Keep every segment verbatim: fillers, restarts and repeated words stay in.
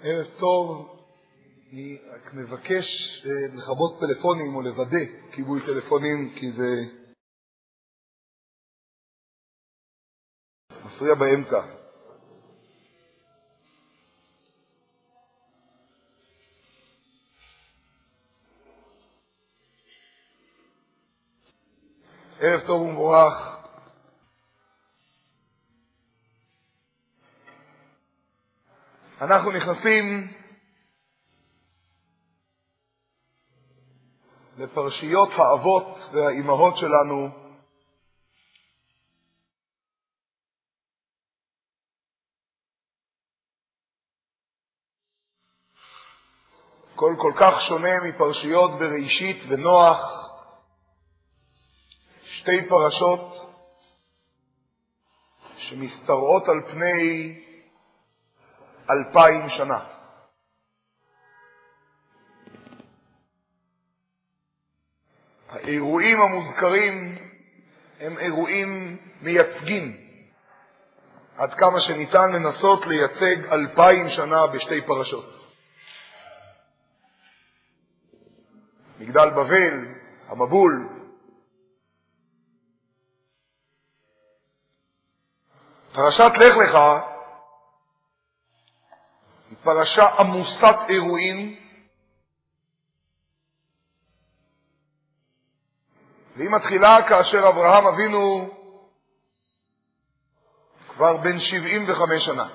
ערב טוב. אני רק מבקש לכבות טלפונים או לוודא כיבוי טלפונים, כי זה מפריע באמצע. ערב טוב ומבורך. אנחנו נכנסים לפרשיות האבות והאימהות שלנו, כל כל כך שונה מפרשיות בראשית ונוח, שתי פרשות שמסתרעות על פני אלפיים שנה. האירועים המוזכרים הם אירועים מייצגים, עד כמה שניתן לנסות לייצג אלפיים שנה בשתי פרשות. מגדל בבל, המבול, פרשת לך לך היא פרשה עמוסת אירועים, והיא מתחילה כאשר אברהם אבינו כבר בן שבעים וחמש שנה.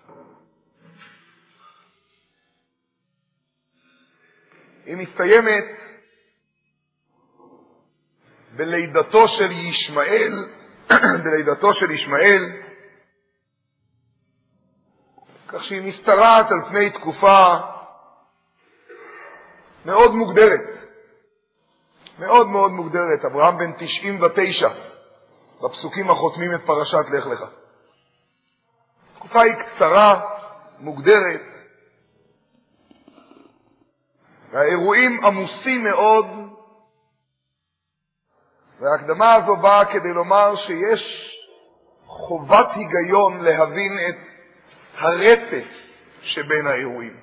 היא מסתיימת בלידתו של ישמעאל, בלידתו של ישמעאל, כך שהיא מסתרעת על פני תקופה מאוד מוגדרת, מאוד מאוד מוגדרת. אברהם בן תשעים ותשע, בפסוקים החותמים את פרשת לך לך. תקופה היא קצרה, מוגדרת, והאירועים עמוסים מאוד, וההקדמה הזו באה כדי לומר שיש חובת היגיון להבין את הרצף שבין האירועים.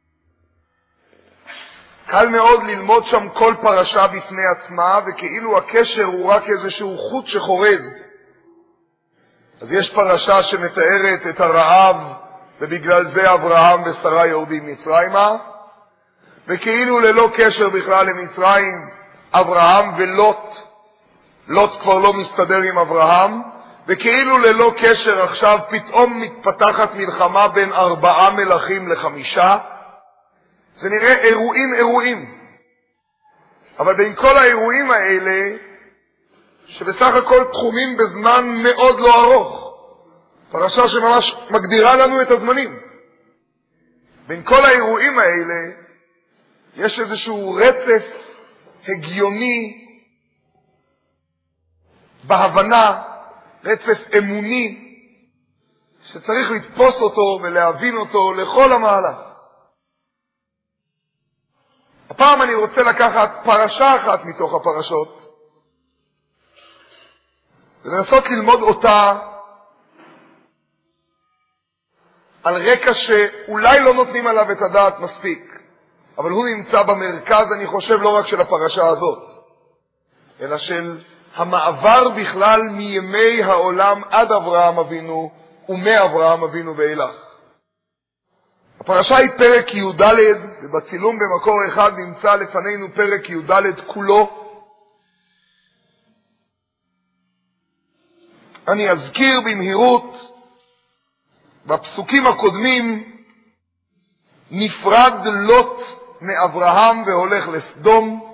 קל מאוד ללמוד שם כל פרשה בפני עצמה, וכאילו הקשר הוא רק איזשהו חוט שחורז. אז יש פרשה שמתארת את הרעב, ובגלל זה אברהם ושרה יורדים מצרימה, וכאילו ללא קשר בכלל למצרים, אברהם ולוט, לוט כבר לא מסתדר עם אברהם, וכאילו ללא קשר עכשיו פתאום מתפתחת מלחמה בין ארבעה מלכים לחמישה. זה נראה אירועים אירועים, אבל בין כל האירועים האלה, שבסך הכל תחומים בזמן מאוד לא ארוך, פרשה שממש מגדירה לנו את הזמנים, בין כל האירועים האלה יש איזשהו רצף הגיוני בהבנה, רצף אמוני, שצריך לתפוס אותו ולהבין אותו לכל המהלך. הפעם אני רוצה לקחת פרשה אחת מתוך הפרשות, ולנסות ללמוד אותה על רקע שאולי לא נותנים עליו את הדעת מספיק, אבל הוא נמצא במרכז, אני חושב, לא רק של הפרשה הזאת, אלא של המעבר בכלל מימי העולם עד אברהם אבינו ומאברהם אבינו ואילך. הפרשה היא פרק י"ד, ובצילום במקור אחד נמצא לפנינו פרק י"ד כולו. אני אזכיר במהירות, בפסוקים הקודמים נפרד לוט מאברהם והולך לסדום,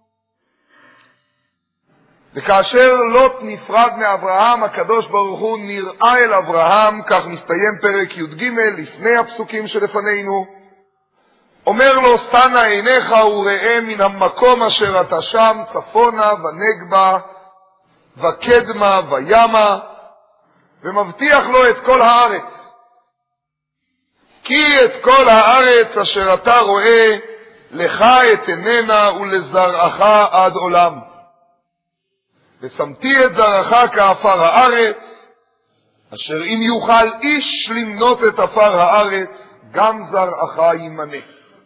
וכאשר לוט נפרד מאברהם, הקדוש ברוך הוא נראה אל אברהם, כך מסתיים פרק י"ג לפני הפסוקים שלפנינו, אומר לו, שנה עיניך וראה מן המקום אשר אתה שם, צפונה ונגבה וקדמה וימה, ומבטיח לו את כל הארץ. כי את כל הארץ אשר אתה רואה, לך אתננה ולזרעך עד עולם. ושמתי את זרעך כעפר הארץ, אשר אם יוכל איש למנות את עפר הארץ, גם זרעך ימנה.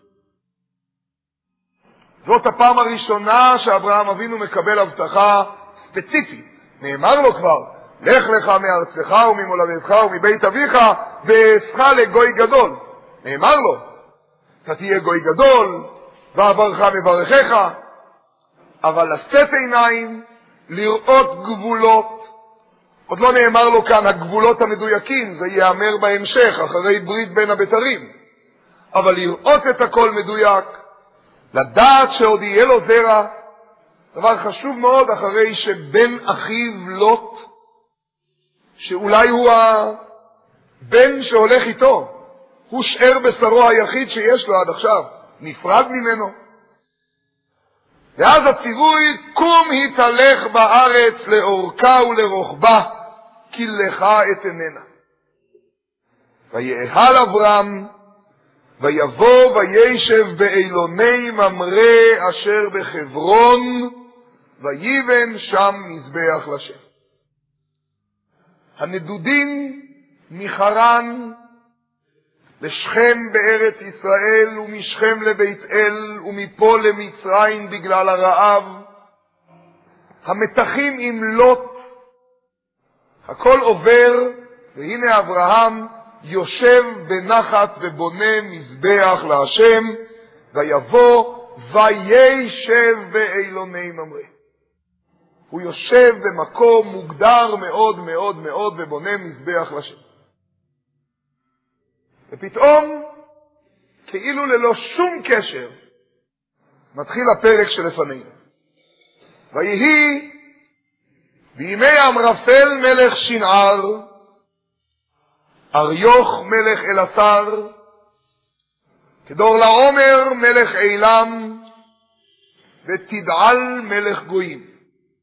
זאת הפעם הראשונה שאברהם אבינו מקבל הבטחה ספציפית. נאמר לו כבר, לך לך מארצך וממולדתך ומבית אביך ואעשך לגוי גדול. נאמר לו, אתה תהיה גוי גדול ואברך מברכך, אבל לשאת עיניים, לראות גבולות. עוד לא נאמר לו כאן הגבולות המדויקים, זה ייאמר בהמשך אחרי ברית בין הבתרים, אבל לראות את הכל מדויק, לדעת שעוד יהיה לו זרע, דבר חשוב מאוד אחרי שבן אחיו לוט, שאולי הוא הבן שהולך איתו, הוא שאר בשרו היחיד שיש לו עד עכשיו, נפרד ממנו. ואז הציווי, קום התהלך בארץ לאורכה ולרוחבה, כי לך אתננה. ויאהל אברהם, ויבוא וישב באילוני ממרא אשר בחברון, ויבן שם מזבח לשם. הנדודים מחרן לשכם בארץ ישראל, ומשכם לבית אל, ומפה למצרים בגלל הרעב, המתחים עם לוט, הכל עובר, והנה אברהם יושב בנחת ובונה מזבח להשם, ויבוא וישב באילוני ממרא. הוא יושב במקום מוגדר מאוד מאוד מאוד ובונה מזבח לשם. ופתאום, כאילו ללא שום קשר, מתחיל הפרק שלפנינו. ויהי בימי אמרפל מלך שנער, אריוך מלך אלעשר, כדור לעומר מלך אילם, ותדעל מלך גויים.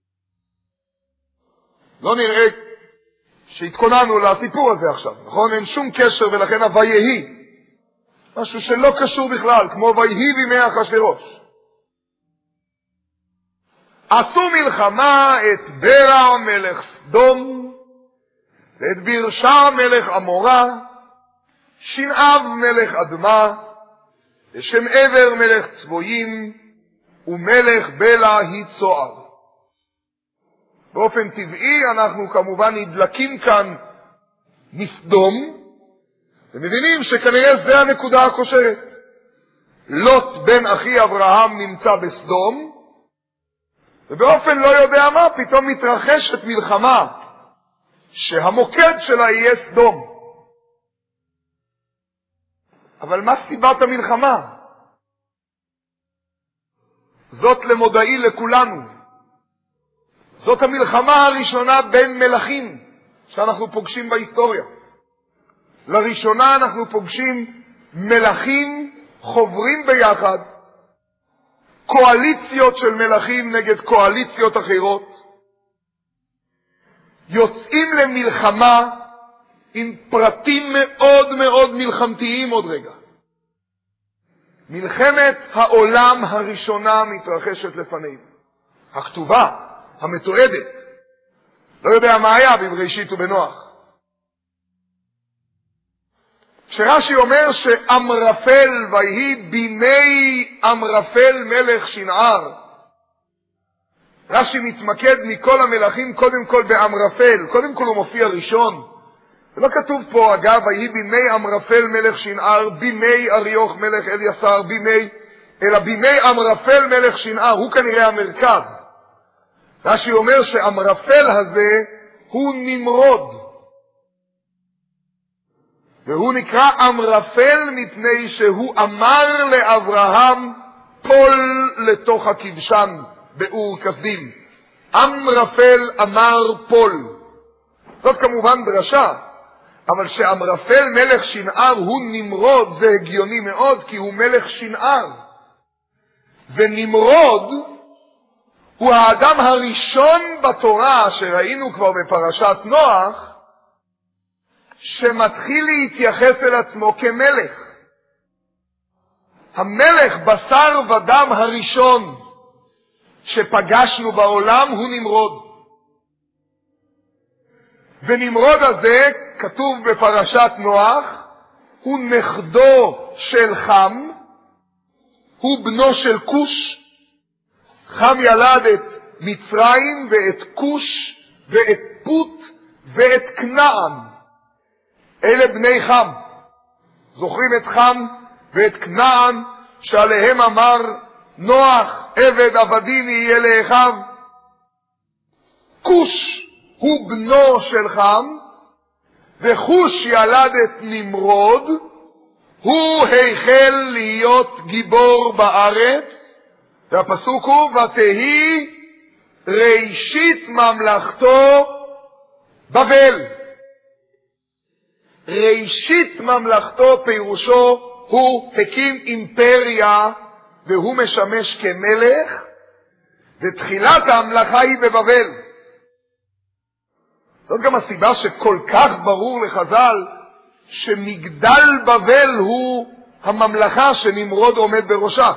לא נראה שהתכוננו לסיפור הזה עכשיו, נכון? אין שום קשר, ולכן הויהי, משהו שלא קשור בכלל, כמו ויהי בימי אחשוורוש. עשו מלחמה את ברע מלך סדום, ואת בירשה מלך אמורה, שנעב מלך אדמה, ושם עבר מלך צבויים, ומלך בלה היא צוער. באופן טבעי אנחנו כמובן נדלקים כאן מסדום, ומבינים שכנראה זה הנקודה הקושרת. לוט בן אחי אברהם נמצא בסדום, ובאופן לא יודע מה, פתאום מתרחשת מלחמה, שהמוקד שלה יהיה סדום. אבל מה סיבת המלחמה? זאת למודעי לכולנו. זאת המלחמה הראשונה בין מלכים שאנחנו פוגשים בהיסטוריה. לראשונה אנחנו פוגשים מלכים חוברים ביחד, קואליציות של מלכים נגד קואליציות אחרות, יוצאים למלחמה עם פרטים מאוד מאוד מלחמתיים עוד רגע. מלחמת העולם הראשונה מתרחשת לפנינו. הכתובה, המתועדת. לא יודע מה היה בבראשית ובנוח. כשרש"י אומר שאמרפל, ויהי בימי אמרפל מלך שנער, רש"י מתמקד מכל המלכים קודם כל באמרפל. קודם כל הוא מופיע ראשון. ולא כתוב פה, אגב, ויהי בימי אמרפל מלך שנער, בימי אריוך מלך אליעשר, בימי, אלא בימי אמרפל מלך שנער. הוא כנראה המרכז. רש"י אומר שאמרפל הזה הוא נמרוד. והוא נקרא אמרפל מפני שהוא אמר לאברהם פול לתוך הכבשן באור כסדים. אמרפל אמר פול. זאת כמובן דרשה, אבל שאמרפל מלך שנער הוא נמרוד זה הגיוני מאוד, כי הוא מלך שנער. ונמרוד הוא האדם הראשון בתורה שראינו כבר בפרשת נוח, שמתחיל להתייחס אל עצמו כמלך. המלך בשר ודם הראשון שפגשנו בעולם הוא נמרוד. ונמרוד הזה, כתוב בפרשת נוח, הוא נכדו של חם, הוא בנו של כוש. חם ילד את מצרים ואת כוש ואת פוט ואת כנען. אלה בני חם. זוכרים את חם ואת כנען שעליהם אמר נוח, עבד עבדים יהיה לאחיו? כוש הוא בנו של חם, וחוש ילד את נמרוד, הוא החל להיות גיבור בארץ, והפסוק הוא, ותהי ראשית ממלכתו בבל. ראשית ממלכתו פירושו, הוא הקים אימפריה, והוא משמש כמלך, ותחילת הממלכה היא בבבל. זאת גם הסיבה שכל כך ברור לחז"ל, שמגדל בבל הוא הממלכה שנמרוד עומד בראשה.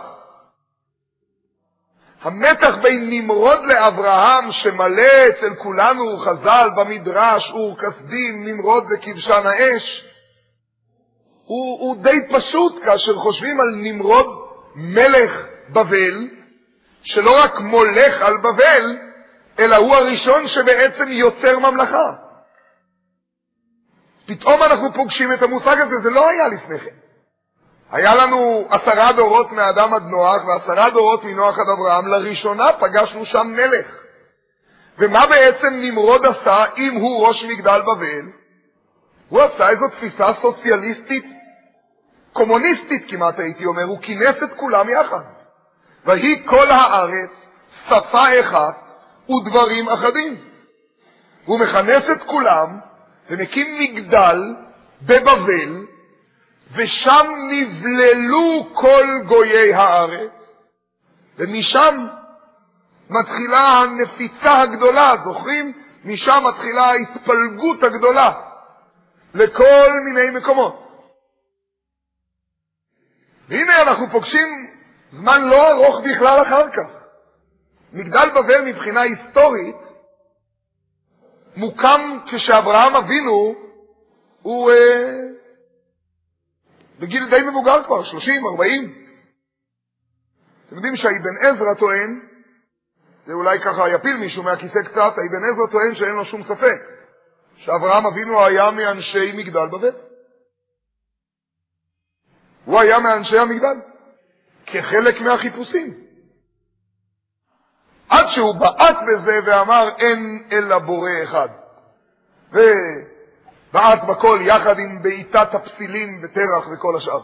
המתח בין נמרוד לאברהם שמלא אצל כולנו חז"ל במדרש, אור כסדים, נמרוד וכבשן האש, הוא, הוא די פשוט כאשר חושבים על נמרוד מלך בבל, שלא רק מולך על בבל, אלא הוא הראשון שבעצם יוצר ממלכה. פתאום אנחנו פוגשים את המושג הזה, זה לא היה לפני כן. היה לנו עשרה דורות מאדם עד נוח, ועשרה דורות מנוח עד אברהם, לראשונה פגשנו שם מלך. ומה בעצם נמרוד עשה אם הוא ראש מגדל בבל? הוא עשה איזו תפיסה סוציאליסטית, קומוניסטית כמעט הייתי אומר, הוא כינס את כולם יחד. והיא כל הארץ, שפה אחת ודברים אחדים. הוא מכנס את כולם ומקים מגדל בבבל, ושם נבללו כל גויי הארץ, ומשם מתחילה הנפיצה הגדולה, זוכרים? משם מתחילה ההתפלגות הגדולה לכל מיני מקומות. והנה אנחנו פוגשים זמן לא ארוך בכלל אחר כך. מגדל בבל מבחינה היסטורית מוקם כשאברהם אבינו הוא אה, בגיל די מבוגר כבר, שלושים, ארבעים. אתם יודעים שהאבן עזרא טוען, זה אולי ככה יפיל מישהו מהכיסא קצת, האבן עזרא טוען שאין לו שום ספק שאברהם אבינו היה מאנשי מגדל בבל. הוא היה מאנשי המגדל כחלק מהחיפושים, עד שהוא בעט בזה ואמר אין אלא בורא אחד, ובעט בכל יחד עם בעיטת הפסילים ותרח וכל השאר.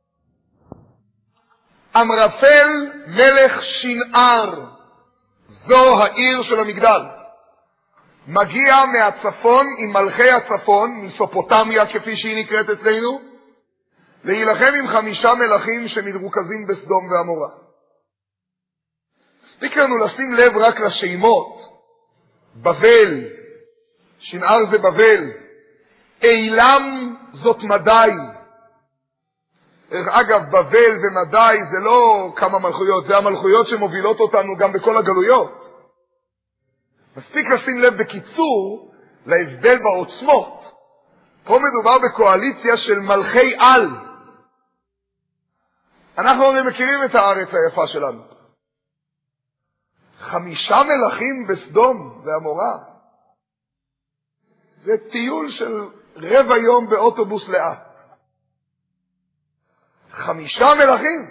אמרפל מלך שנער, זו העיר של המגדל, מגיע מהצפון עם מלכי הצפון, מסופוטמיה כפי שהיא נקראת אצלנו, להילחם עם חמישה מלכים שמתרוכזים בסדום ועמורה. מספיק לנו לשים לב רק לשמות. בבל, שנער זה בבל, אילם זאת מדי. אגב, בבל ומדי זה לא כמה מלכויות, זה המלכויות שמובילות אותנו גם בכל הגלויות. מספיק לשים לב בקיצור להבדל בעוצמות. פה מדובר בקואליציה של מלכי על. אנחנו הרי מכירים את הארץ היפה שלנו. חמישה מלכים בסדום ועמורה. זה טיול של רבע יום באוטובוס לאט. חמישה מלכים.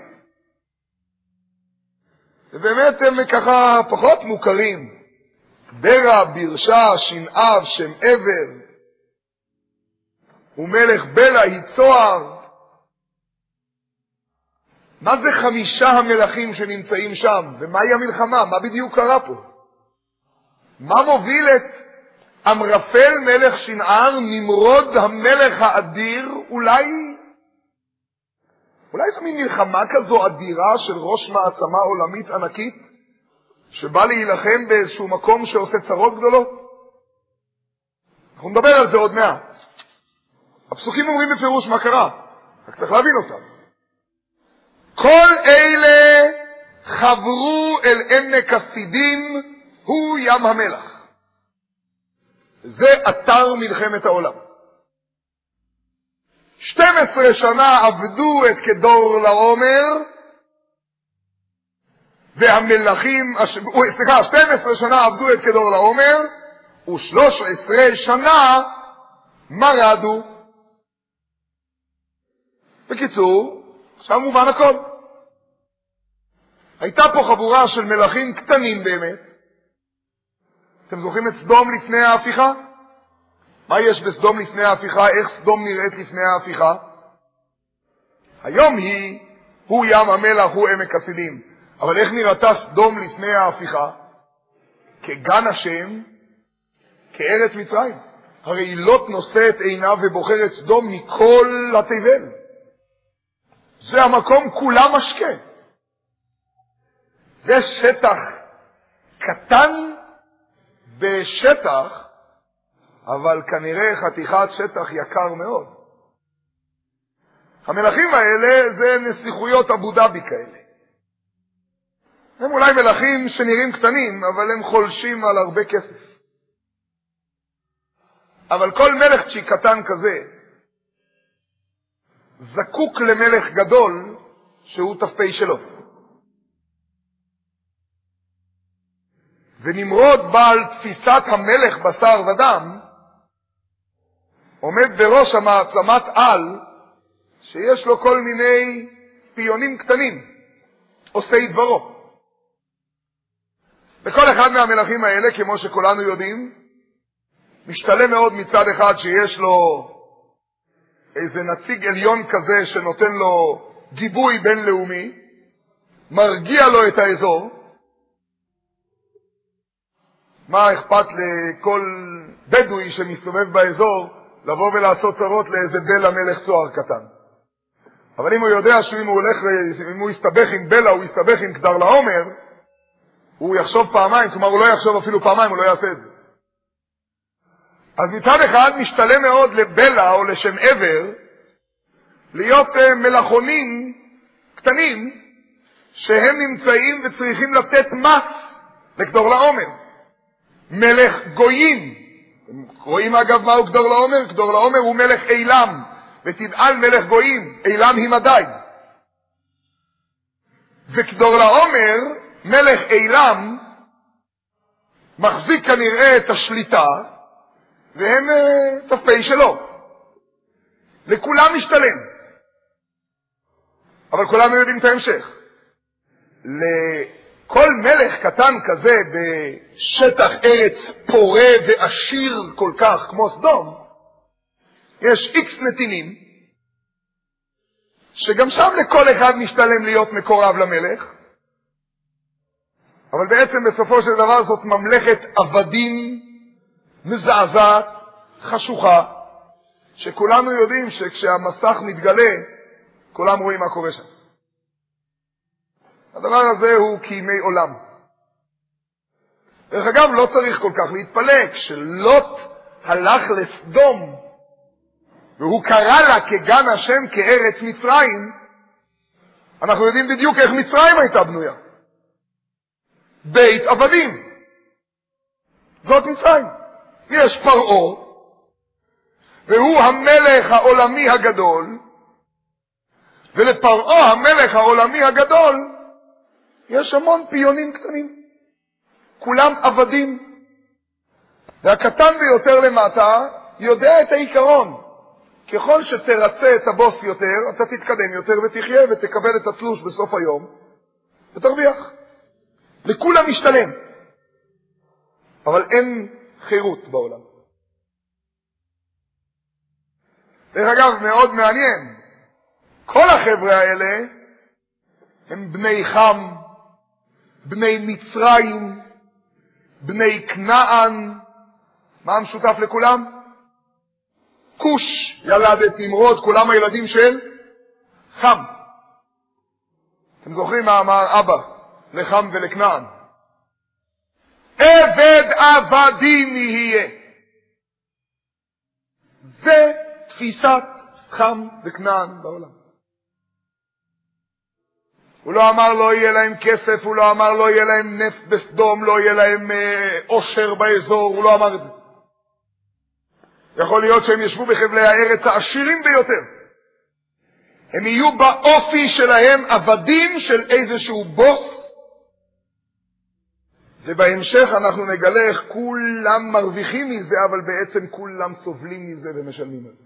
ובאמת הם ככה פחות מוכרים. דרה, בירשה, שנעב, שם עבר. ומלך בלה, היצוער. מה זה חמישה המלכים שנמצאים שם? ומהי המלחמה? מה בדיוק קרה פה? מה מוביל את אמרפל מלך שנער, נמרוד המלך האדיר? אולי, אולי זו מין מלחמה כזו אדירה של ראש מעצמה עולמית ענקית, שבא להילחם באיזשהו מקום שעושה צרות גדולות? אנחנו נדבר על זה עוד מעט. הפסוקים אומרים בפירוש מה קרה, רק צריך להבין אותם. כל אלה חברו אל עמק הסידים, הוא ים המלח. זה אתר מלחמת העולם. שתים עשרה שנה עבדו את כדור לעומר, והמלכים, סליחה, שתים עשרה שנה עבדו את כדור לעומר, ושלוש עשרה שנה מרדו. בקיצור, עכשיו מובן הכל. הייתה פה חבורה של מלכים קטנים באמת. אתם זוכרים את סדום לפני ההפיכה? מה יש בסדום לפני ההפיכה? איך סדום נראית לפני ההפיכה? היום היא, הוא ים המלח, הוא עמק הסינים. אבל איך נראתה סדום לפני ההפיכה? כגן השם, כארץ מצרים. הרי היא לא נושאת עיניו ובוחרת סדום מכל התבל. זה המקום כולה משקה. זה שטח קטן בשטח, אבל כנראה חתיכת שטח יקר מאוד. המלכים האלה זה נסיכויות אבו דאבי כאלה. הם אולי מלכים שנראים קטנים, אבל הם חולשים על הרבה כסף. אבל כל מלך צ'י קטן כזה זקוק למלך גדול שהוא ת"פ שלו. ונמרוד בעל תפיסת המלך בשר ודם עומד בראש המעצמת על שיש לו כל מיני פיונים קטנים, עושי דברו. וכל אחד מהמלכים האלה, כמו שכולנו יודעים, משתלם מאוד מצד אחד שיש לו איזה נציג עליון כזה שנותן לו גיבוי בינלאומי, מרגיע לו את האזור. מה אכפת לכל בדואי שמסתובב באזור לבוא ולעשות צרות לאיזה בלה מלך צוער קטן? אבל אם הוא יודע שאם הוא הולך, אם הוא יסתבך עם בלה, הוא יסתבך עם כדר לעומר, הוא יחשוב פעמיים, כלומר הוא לא יחשוב אפילו פעמיים, הוא לא יעשה את זה. אז מצד אחד משתלם מאוד לבלה או לשם עבר להיות מלאכונים קטנים שהם נמצאים וצריכים לתת מס לכדור לעומר. מלך גויים. רואים אגב מהו כדור לעומר? כדור לעומר הוא מלך אילם, ותדעל מלך גויים, אילם הימדי. וכדור לעומר, מלך אילם, מחזיק כנראה את השליטה, והם ת"פ שלו. לכולם משתלם. אבל כולנו יודעים את ההמשך. לכל מלך קטן כזה בשטח ארץ פורה ועשיר כל כך כמו סדום, יש איקס נתינים, שגם שם לכל אחד משתלם להיות מקורב למלך, אבל בעצם בסופו של דבר זאת ממלכת עבדים מזעזעת, חשוכה, שכולנו יודעים שכשהמסך מתגלה, כולם רואים מה קורה שם. הדבר הזה הוא כימי עולם. דרך אגב, לא צריך כל כך להתפלא, כשלוט הלך לסדום, והוא קרא לה כגן השם כארץ מצרים, אנחנו יודעים בדיוק איך מצרים הייתה בנויה. בית עבדים. זאת מצרים. יש פרעה, והוא המלך העולמי הגדול, ולפרעה המלך העולמי הגדול יש המון פיונים קטנים. כולם עבדים. והקטן ביותר למטה יודע את העיקרון. ככל שתרצה את הבוס יותר, אתה תתקדם יותר ותחיה ותקבל את התלוש בסוף היום, ותרוויח. לכולם משתלם. אבל אין חירות בעולם. דרך אגב, מאוד מעניין. כל החבר'ה האלה הם בני חם, בני מצרים, בני כנען. מה המשותף לכולם? כוש ילד את נמרוד, כולם הילדים של חם. אתם זוכרים מה אמר אבא לחם ולכנען? עבד עבדים יהיה. זה תפיסת חם וכנען בעולם. הוא לא אמר לא יהיה להם כסף, הוא לא אמר לא יהיה להם נפט בסדום, לא יהיה להם אה, עושר באזור, הוא לא אמר את זה. יכול להיות שהם ישבו בחבלי הארץ העשירים ביותר, הם יהיו באופי שלהם עבדים של איזשהו בוס, ובהמשך אנחנו נגלה איך כולם מרוויחים מזה, אבל בעצם כולם סובלים מזה ומשלמים על זה.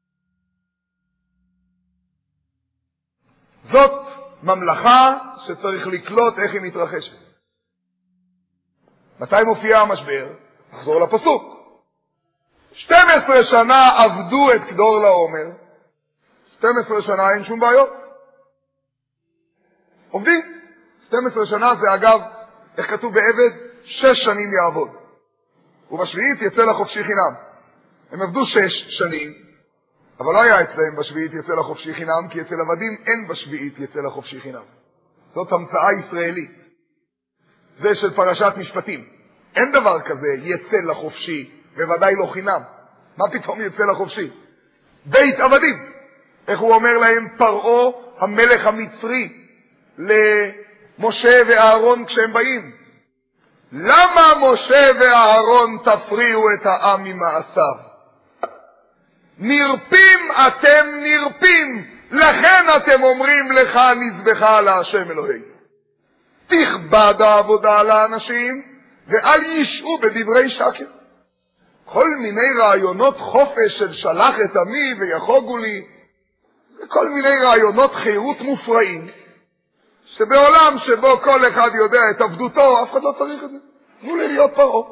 זאת ממלכה שצריך לקלוט איך היא מתרחשת. מתי מופיע המשבר? נחזור לפסוק. שתים עשרה שנה עבדו את כדור לעומר, שתים עשרה שנה אין שום בעיות. עובדים. שתים עשרה שנה זה אגב, איך כתוב בעבד? שש שנים יעבוד. ובשביעית יצא לחופשי חינם. הם עבדו שש שנים, אבל לא היה אצלהם בשביעית יצא לחופשי חינם, כי אצל עבדים אין בשביעית יצא לחופשי חינם. זאת המצאה ישראלית. זה של פרשת משפטים. אין דבר כזה יצא לחופשי, בוודאי לא חינם. מה פתאום יצא לחופשי? בית עבדים. איך הוא אומר להם? פרעה המלך המצרי למשה ואהרון כשהם באים. למה משה ואהרון תפריעו את העם ממעשיו? נרפים אתם נרפים, לכן אתם אומרים לך נזבחה להשם אלוהי. תכבד העבודה על האנשים ואל ישעו בדברי שקר. כל מיני רעיונות חופש של שלח את עמי ויחוגו לי, זה כל מיני רעיונות חירות מופרעים, שבעולם שבו כל אחד יודע את עבדותו, אף אחד לא צריך את זה. תנו לי להיות פרעה.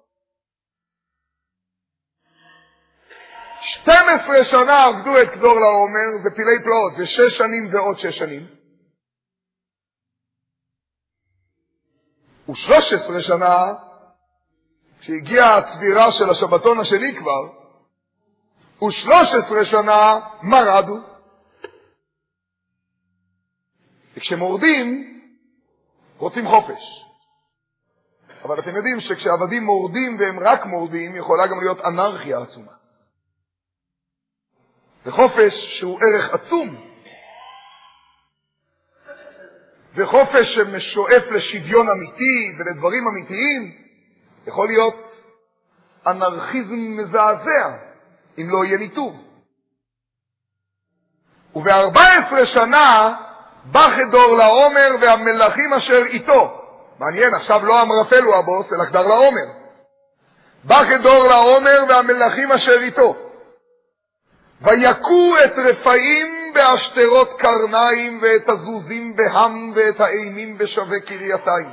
שתים עשרה שנה עבדו את כדור לעומר, זה פילי פלאות, זה שש שנים ועוד שש שנים. ושלוש עשרה שנה, כשהגיעה הצבירה של השבתון השני כבר, ושלוש עשרה שנה מרדו. וכשמורדים, רוצים חופש. אבל אתם יודעים שכשעבדים מורדים והם רק מורדים, יכולה גם להיות אנרכיה עצומה. וחופש שהוא ערך עצום, וחופש שמשואף לשוויון אמיתי ולדברים אמיתיים, יכול להיות אנרכיזם מזעזע, אם לא יהיה ניתוב. וב-ארבע עשרה שנה בא כדור לעומר והמלכים אשר איתו. מעניין, עכשיו לא אמרפל הוא הבוס, אלא כדר לעומר. בא כדור לעומר והמלכים אשר איתו. ויקו את רפאים באשתרות קרניים ואת הזוזים בהם ואת האימים בשווה קרייתיים.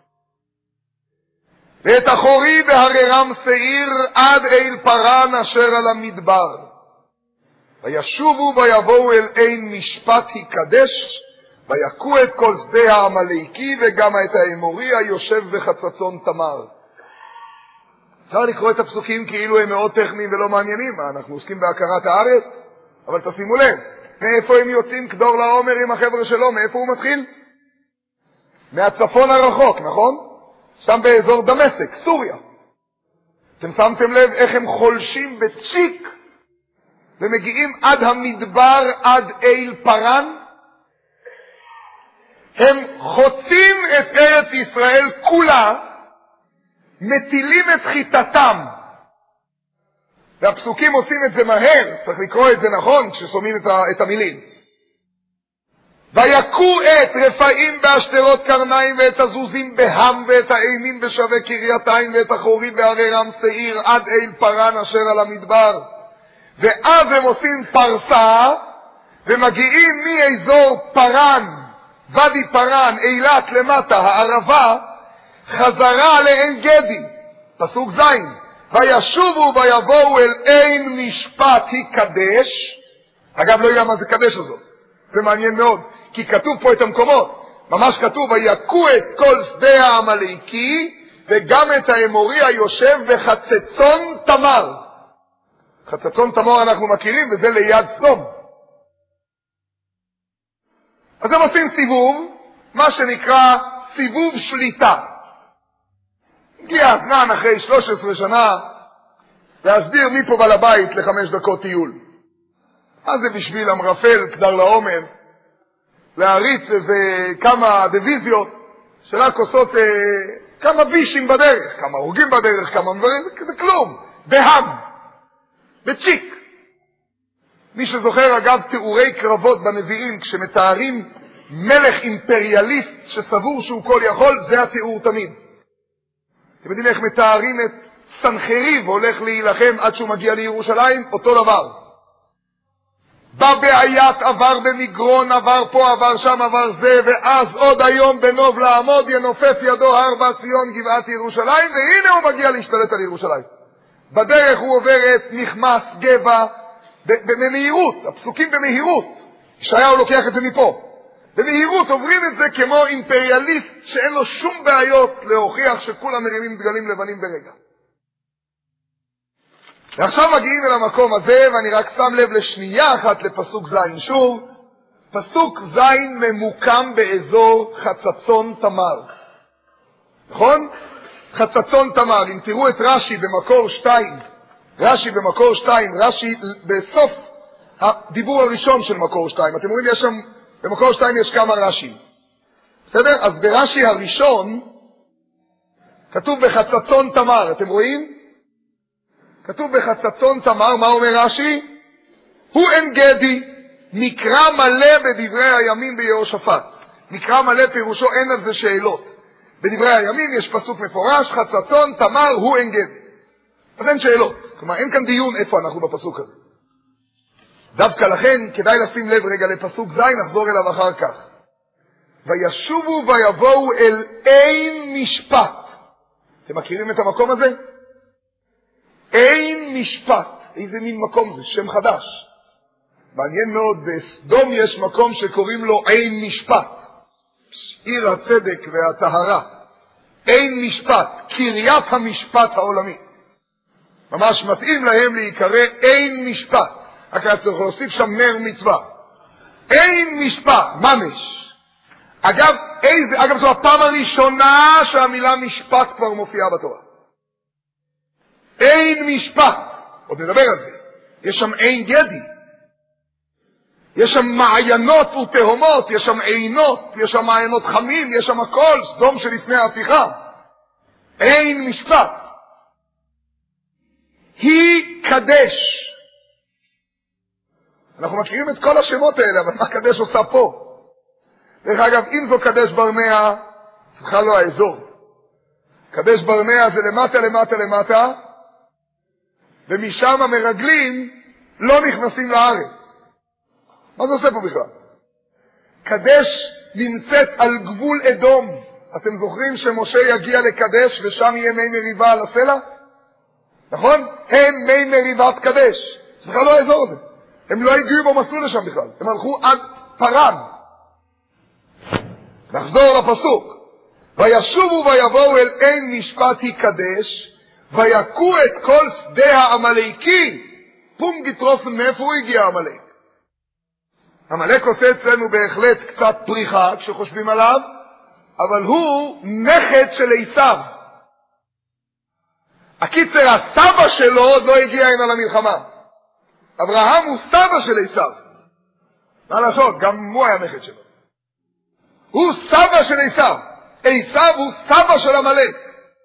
ואת החורי בהררם שעיר עד אל פרן אשר על המדבר. וישובו ויבואו אל אין משפט יקדש, ויקו את כל שדה העמלקי וגם את האמורי היושב בחצצון תמר. אפשר לקרוא את הפסוקים כאילו הם מאוד טכניים ולא מעניינים. אנחנו עוסקים בהכרת הארץ, אבל תשימו לב, מאיפה הם יוצאים כדור לעומר עם החבר'ה שלו? מאיפה הוא מתחיל? מהצפון הרחוק, נכון? שם באזור דמשק, סוריה. אתם שמתם לב איך הם חולשים בצ'יק ומגיעים עד המדבר, עד אל פרן? הם חוצים את ארץ ישראל כולה, מטילים את חיטתם. והפסוקים עושים את זה מהר, צריך לקרוא את זה נכון כששומעים את, ה, את המילים. ויקו את רפאים באשתרות קרניים ואת הזוזים בהם ואת האימים בשווה קרייתיים ואת החורי בהררם שעיר עד אל פרן אשר על המדבר. ואז הם עושים פרסה ומגיעים מאזור פרן, ודי פרן, אילת למטה, הערבה, חזרה לעין גדי. פסוק זין. וישובו ויבואו אל אין משפט יקדש. אגב, לא יודע מה זה קדש הזאת. זה מעניין מאוד, כי כתוב פה את המקומות. ממש כתוב, ויקו את כל שדה העמלקי, וגם את האמורי היושב בחצצון תמר. חצצון תמר אנחנו מכירים, וזה ליד סדום. אז הם עושים סיבוב, מה שנקרא סיבוב שליטה. הגיע הזמן אחרי שלוש עשרה שנה להסביר מי פה בעל הבית לחמש דקות טיול. אז זה בשביל אמרפל כדר לעומר להריץ איזה כמה דיוויזיות שרק עושות אה, כמה וישים בדרך, כמה הורגים בדרך, כמה מברים, זה כלום, בהם, בצ'יק. מי שזוכר אגב תיאורי קרבות בנביאים, כשמתארים מלך אימפריאליסט שסבור שהוא כל יכול, זה התיאור תמיד. אתם יודעים איך מתארים את סנחריב הולך להילחם עד שהוא מגיע לירושלים? אותו דבר. בבעיית עבר במגרון, עבר פה, עבר שם, עבר זה, ואז עוד היום בנוב לעמוד ינופף ידו הר בת ציון גבעת ירושלים, והנה הוא מגיע להשתלט על ירושלים. בדרך הוא עובר את נכמס גבע במהירות, הפסוקים במהירות. ישעיהו לוקח את זה מפה. במהירות עוברים את זה כמו אימפריאליסט שאין לו שום בעיות להוכיח שכולם מרימים דגלים לבנים ברגע. ועכשיו מגיעים אל המקום הזה, ואני רק שם לב לשנייה אחת לפסוק זין שוב. פסוק זין ממוקם באזור חצצון תמר. נכון? חצצון תמר. אם תראו את רש"י במקור שתיים, רש"י במקור שתיים, רש"י בסוף הדיבור הראשון של מקור שתיים. אתם רואים, יש שם, במקור שתיים יש כמה רש"י. בסדר? אז ברש"י הראשון כתוב בחצצון תמר. אתם רואים? כתוב בחצצון תמר, מה אומר רש"י? הוא אין גדי, מקרא מלא בדברי הימים ביהושפט. מקרא מלא פירושו אין על זה שאלות. בדברי הימים יש פסוק מפורש, חצצון תמר הוא אין גדי. אז אין שאלות. כלומר, אין כאן דיון איפה אנחנו בפסוק הזה. דווקא לכן כדאי לשים לב רגע לפסוק זין, נחזור אליו אחר כך. וישובו ויבואו אל אין משפט. אתם מכירים את המקום הזה? אין משפט. איזה מין מקום זה? שם חדש. מעניין מאוד, בסדום יש מקום שקוראים לו אין משפט. עיר הצדק והטהרה. אין משפט. קריית המשפט העולמי. ממש מתאים להם להיקרא אין משפט. רק היה צריך להוסיף שם נר מצווה. אין משפט, ממש. אגב, איזה, אגב, זו הפעם הראשונה שהמילה משפט כבר מופיעה בתורה. אין משפט. עוד נדבר על זה. יש שם אין גדי. יש שם מעיינות ותהומות, יש שם עינות, יש שם מעיינות חמים, יש שם הכל, סדום שלפני ההפיכה. אין משפט. היא קדש. אנחנו מכירים את כל השמות האלה, אבל מה קדש עושה פה? דרך אגב, אם זו קדש ברנע, זה בכלל לא האזור. קדש ברנע זה למטה, למטה, למטה, ומשם המרגלים לא נכנסים לארץ. מה זה עושה פה בכלל? קדש נמצאת על גבול אדום. אתם זוכרים שמשה יגיע לקדש ושם יהיה מי מריבה על הסלע? נכון? הם מי מריבת קדש. זה בכלל לא האזור הזה. הם לא הגיעו במסלול לשם בכלל. הם הלכו עד פרן. נחזור לפסוק. וישובו ויבואו אל אין משפט יקדש, ויקו את כל שדה העמלקי. פום גיטרופן, מאיפה הוא הגיע העמלק? עמלק עושה אצלנו בהחלט קצת פריחה כשחושבים עליו, אבל הוא נכד של עשיו. הקיצר, הסבא שלו עוד לא הגיע הנה למלחמה. אברהם הוא סבא של עשיו. מה לעשות? גם הוא היה נכד שלו. הוא סבא של עשיו. עשיו הוא סבא של עמלק.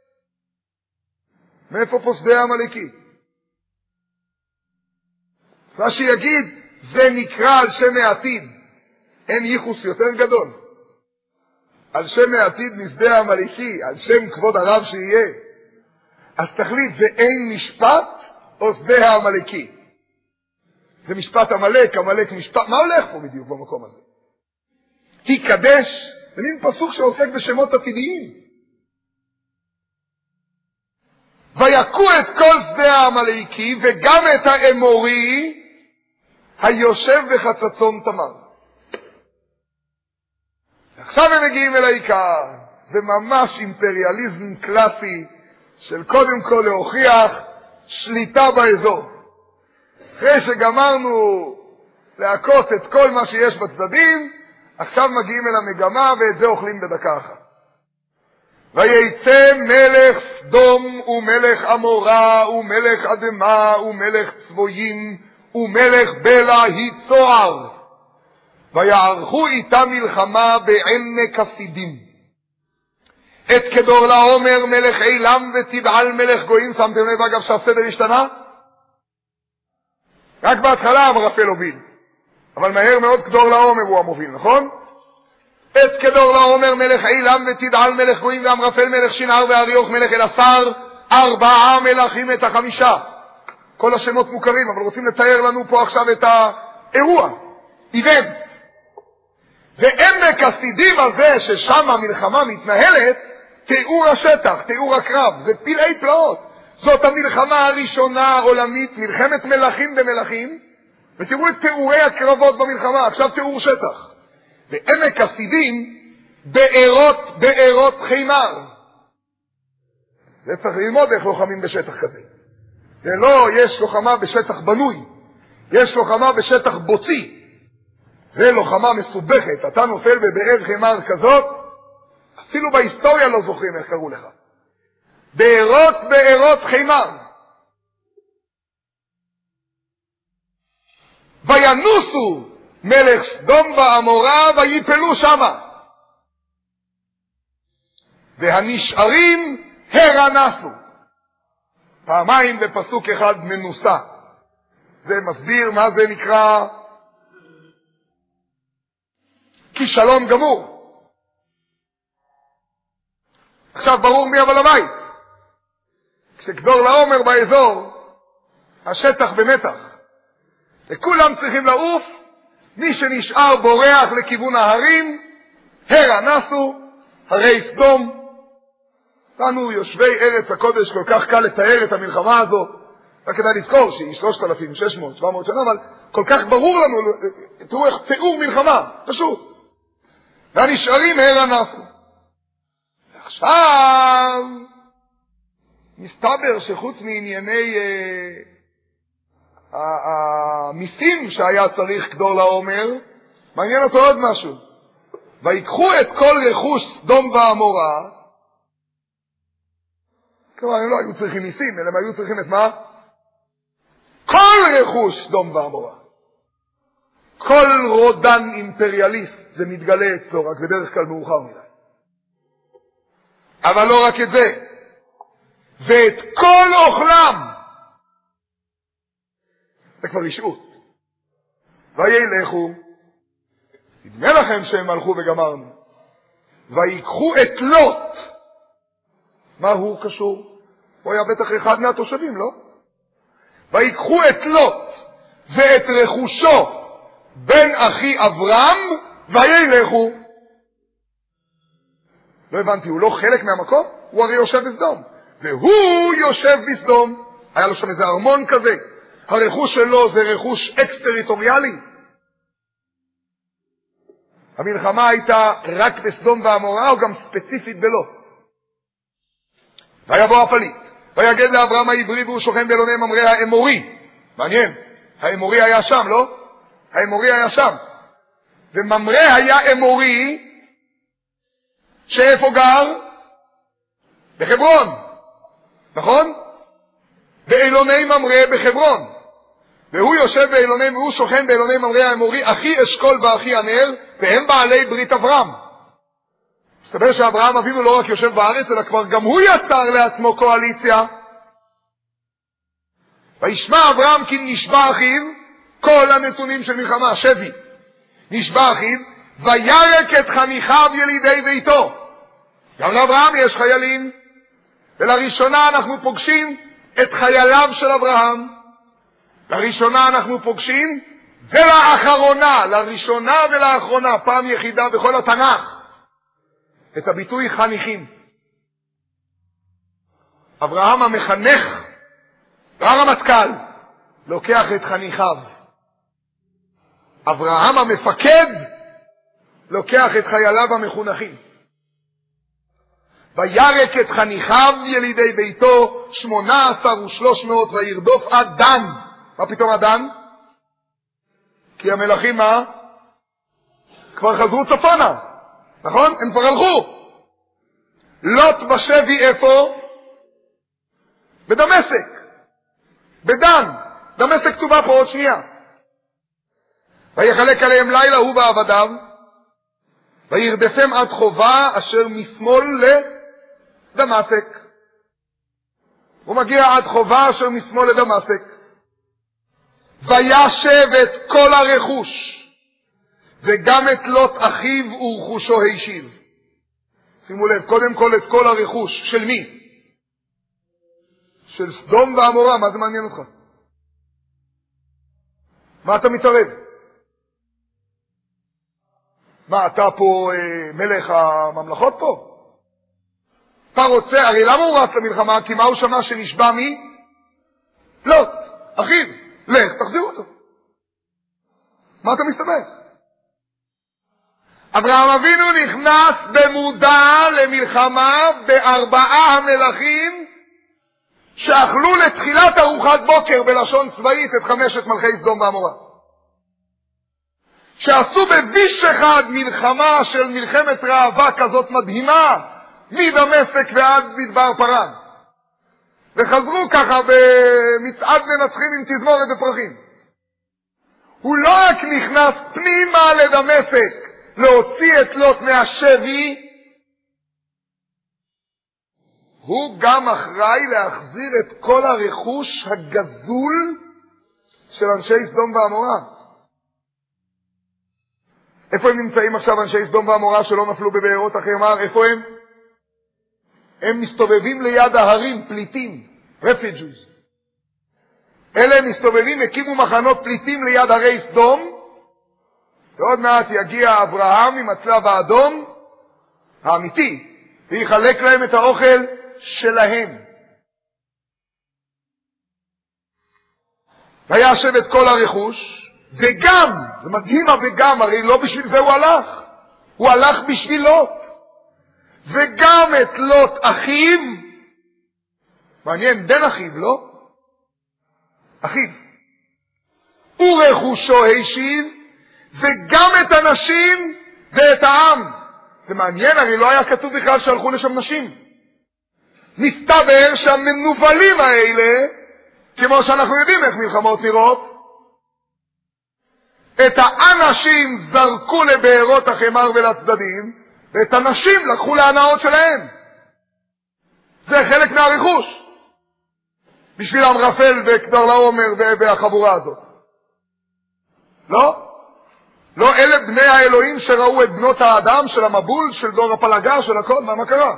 מאיפה פה שדה העמלקי? מה שיגיד, זה נקרא על שם העתיד. אין ייחוס יותר גדול. על שם העתיד משדה העמלקי, על שם כבוד הרב שיהיה. אז תחליט, זה אין משפט או שדה העמלקי? זה משפט עמלק, עמלק משפט. מה הולך פה בדיוק במקום הזה? תקדש, זה מין פסוק שעוסק בשמות עתידיים. ויקו את כל שדה העמלקי וגם את האמורי היושב בחצצון תמר. עכשיו הם מגיעים אל העיקר. זה ממש אימפריאליזם קלאסי של קודם כל להוכיח שליטה באזור. אחרי שגמרנו להכות את כל מה שיש בצדדים, עכשיו מגיעים אל המגמה ואת זה אוכלים בדקה אחת. ויצא מלך סדום ומלך עמורה ומלך אדמה ומלך צבויים ומלך בלה היצוער, ויערכו איתה מלחמה בעמק הסידים. את כדור לעומר מלך אילם ותבעל מלך גויים. שמתם לב אגב שהסדר השתנה? רק בהתחלה אמרפל הוביל, אבל מהר מאוד כדור לעומר הוא המוביל, נכון? את כדור לעומר מלך אילם ותדעל מלך גויים ואמרפל מלך שנער ואריוך מלך אלעשר, ארבעה מלכים את החמישה. כל השמות מוכרים, אבל רוצים לתאר לנו פה עכשיו את האירוע, איבנט. ועמק הסידים הזה ששם המלחמה מתנהלת, תיאור השטח, תיאור הקרב, זה פלאי פלאות. זאת המלחמה הראשונה העולמית, מלחמת מלכים במלכים, ותראו את תיאורי הקרבות במלחמה, עכשיו תיאור שטח. ועמק הסידים, בארות, בארות חימר. זה צריך ללמוד איך לוחמים בשטח כזה. זה לא יש לוחמה בשטח בנוי, יש לוחמה בשטח בוצי. זה לוחמה מסובכת, אתה נופל בבאר חימר כזאת, אפילו בהיסטוריה לא זוכרים איך קראו לך. בארות בארות חימר. וינוסו מלך סדום ועמורה ויפלו שמה. והנשארים הרנסו. פעמיים בפסוק אחד מנוסה. זה מסביר מה זה נקרא כישלון גמור. עכשיו ברור מי אבל הבית. כשכדור לעומר באזור, השטח במתח. וכולם צריכים לעוף, מי שנשאר בורח לכיוון ההרים, הרנסו, הרי סדום. לנו יושבי ארץ הקודש כל כך קל לתאר את המלחמה הזו, רק כדאי לזכור שהיא שלושת אלפים שש מאות שבע מאות שנה, אבל כל כך ברור לנו, תראו איך תיאור מלחמה, פשוט. והנשארים הרנסו. עכשיו, מסתבר שחוץ מענייני המיסים שהיה צריך כדור לעומר, מעניין אותו עוד משהו. ויקחו את כל רכוש סדום ועמורה, כלומר, הם לא היו צריכים מיסים, אלא הם היו צריכים את מה? כל רכוש סדום ועמורה. כל רודן אימפריאליסט, זה מתגלה אצלו, רק בדרך כלל מאוחר מדי. אבל לא רק את זה, ואת כל אוכלם. זה כבר רשעות. וילכו, נדמה לכם שהם הלכו וגמרנו, ויקחו את לוט. מה הוא קשור? הוא היה בטח אחד מהתושבים, לא? ויקחו את לוט ואת רכושו בן אחי אברהם וילכו. לא הבנתי, הוא לא חלק מהמקום? הוא הרי יושב בסדום. והוא יושב בסדום. היה לו שם איזה ארמון כזה. הרכוש שלו זה רכוש אקס-טריטוריאלי. המלחמה הייתה רק בסדום ועמורה, או גם ספציפית בלוט. ויבוא הפליט, ויגד לאברהם העברי והוא שוכן באלוני ממרא האמורי. מעניין, האמורי היה שם, לא? האמורי היה שם. וממרא היה אמורי, שאיפה גר? בחברון, נכון? באלוני ממרא בחברון. והוא יושב באלוני, והוא שוכן באלוני ממרא האמורי, אחי אשכול ואחי ענר, והם בעלי ברית אברהם. מסתבר שאברהם אבינו לא רק יושב בארץ, אלא כבר גם הוא יצר לעצמו קואליציה. וישמע אברהם כי נשבע אחיו, כל הנתונים של מלחמה, שבי. נשבע אחיו, וירק את חניכיו ילידי ביתו. גם לאברהם יש חיילים, ולראשונה אנחנו פוגשים את חייליו של אברהם. לראשונה אנחנו פוגשים, ולאחרונה, לראשונה ולאחרונה, פעם יחידה בכל התנ"ך, את הביטוי חניכים. אברהם המחנך, הרמטכ"ל, לוקח את חניכיו. אברהם המפקד, לוקח את חייליו המחונכים. וירק את חניכיו ילידי ביתו, שמונה עשר ושלוש מאות, וירדוף עד דן. מה פתאום עד דן? כי המלכים מה? כבר חזרו צפונה. נכון? הם כבר הלכו. לוט בשבי איפה? בדמשק. בדן. דמשק כתובה פה עוד שנייה. ויחלק עליהם לילה הוא ועבדיו, וירדפם עד חובה אשר משמאל לדמשק. הוא מגיע עד חובה אשר משמאל לדמשק. וישב את כל הרכוש, וגם את לוט אחיו ורכושו הישיב. שימו לב, קודם כל את כל הרכוש. של מי? של סדום ועמורה. מה זה מעניין אותך? מה אתה מתערב? מה, אתה פה אה, מלך הממלכות פה? אתה רוצה, הרי למה הוא רץ למלחמה? כי מה הוא שמע שנשבע מי? לוט, אחיו. לך, תחזיר אותו. מה אתה מסתבך? אברהם אבינו נכנס במודע למלחמה בארבעה המלכים שאכלו לתחילת ארוחת בוקר בלשון צבאית את חמשת מלכי סדום ועמורה. שעשו בביש אחד מלחמה של מלחמת ראווה כזאת מדהימה, מדמשק ועד מדבר פרן. וחזרו ככה במצעד מנצחים עם תזמורת ופרחים. הוא לא רק נכנס פנימה לדמשק להוציא את לוט מהשבי, הוא גם אחראי להחזיר את כל הרכוש הגזול של אנשי סדום ועמורה. איפה הם נמצאים עכשיו אנשי סדום ועמורה שלא נפלו בבארות החמר? איפה הם? הם מסתובבים ליד ההרים, פליטים, refugees. אלה מסתובבים, הקימו מחנות פליטים ליד הרי סדום, ועוד מעט יגיע אברהם עם הצלב האדום האמיתי, ויחלק להם את האוכל שלהם. וישב את כל הרכוש, וגם, זה מדהים וגם, הרי לא בשביל זה הוא הלך, הוא הלך בשביל לוט. וגם את לוט אחיו, מעניין, בן אחיו, לא? אחיו. ורכושו הישיב, וגם את הנשים ואת העם. זה מעניין, הרי לא היה כתוב בכלל שהלכו לשם נשים. מסתבר שהמנובלים האלה, כמו שאנחנו יודעים איך מלחמות נראות, את האנשים זרקו לבארות החמר ולצדדים, ואת הנשים לקחו להנאות שלהם. זה חלק מהרכוש. בשביל אמרפל וכדור לעומר והחבורה הזאת. לא? לא אלה בני האלוהים שראו את בנות האדם של המבול, של דור הפלגה, של הכל, מה, מה קרה?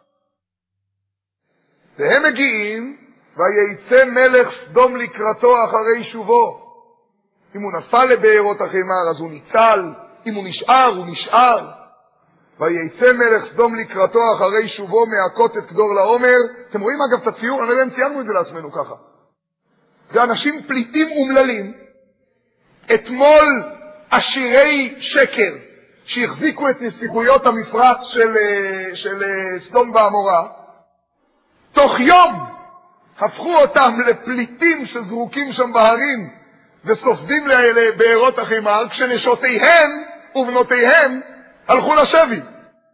והם מגיעים, וייצא מלך סדום לקראתו אחרי שובו. אם הוא נפל לבארות החמר, אז הוא ניצל. אם הוא נשאר, הוא נשאר. וייצא מלך סדום לקראתו אחרי שובו מהכות את כדור לעומר. אתם רואים אגב את הציור? אני לא יודע אם ציינו את זה לעצמנו ככה. זה אנשים פליטים אומללים. אתמול עשירי שקר שהחזיקו את נסיכויות המפרץ של, של סדום ועמורה, תוך יום הפכו אותם לפליטים שזרוקים שם בהרים וסופדים לבארות החמר, כשנשותיהם ובנותיהם הלכו לשבי.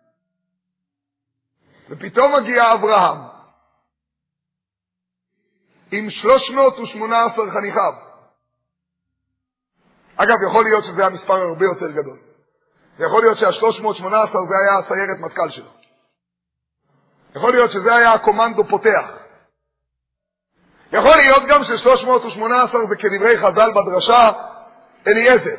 ופתאום מגיע אברהם עם שלוש מאות ושמונה עשרה חניכיו. אגב, יכול להיות שזה היה מספר הרבה יותר גדול. יכול להיות שה-שלוש מאות ושמונה עשרה זה היה הסיירת מטכ"ל שלו. יכול להיות שזה היה הקומנדו פותח. יכול להיות גם ש-שלוש מאות ושמונה עשרה זה כדברי חז"ל בדרשה אליעזר,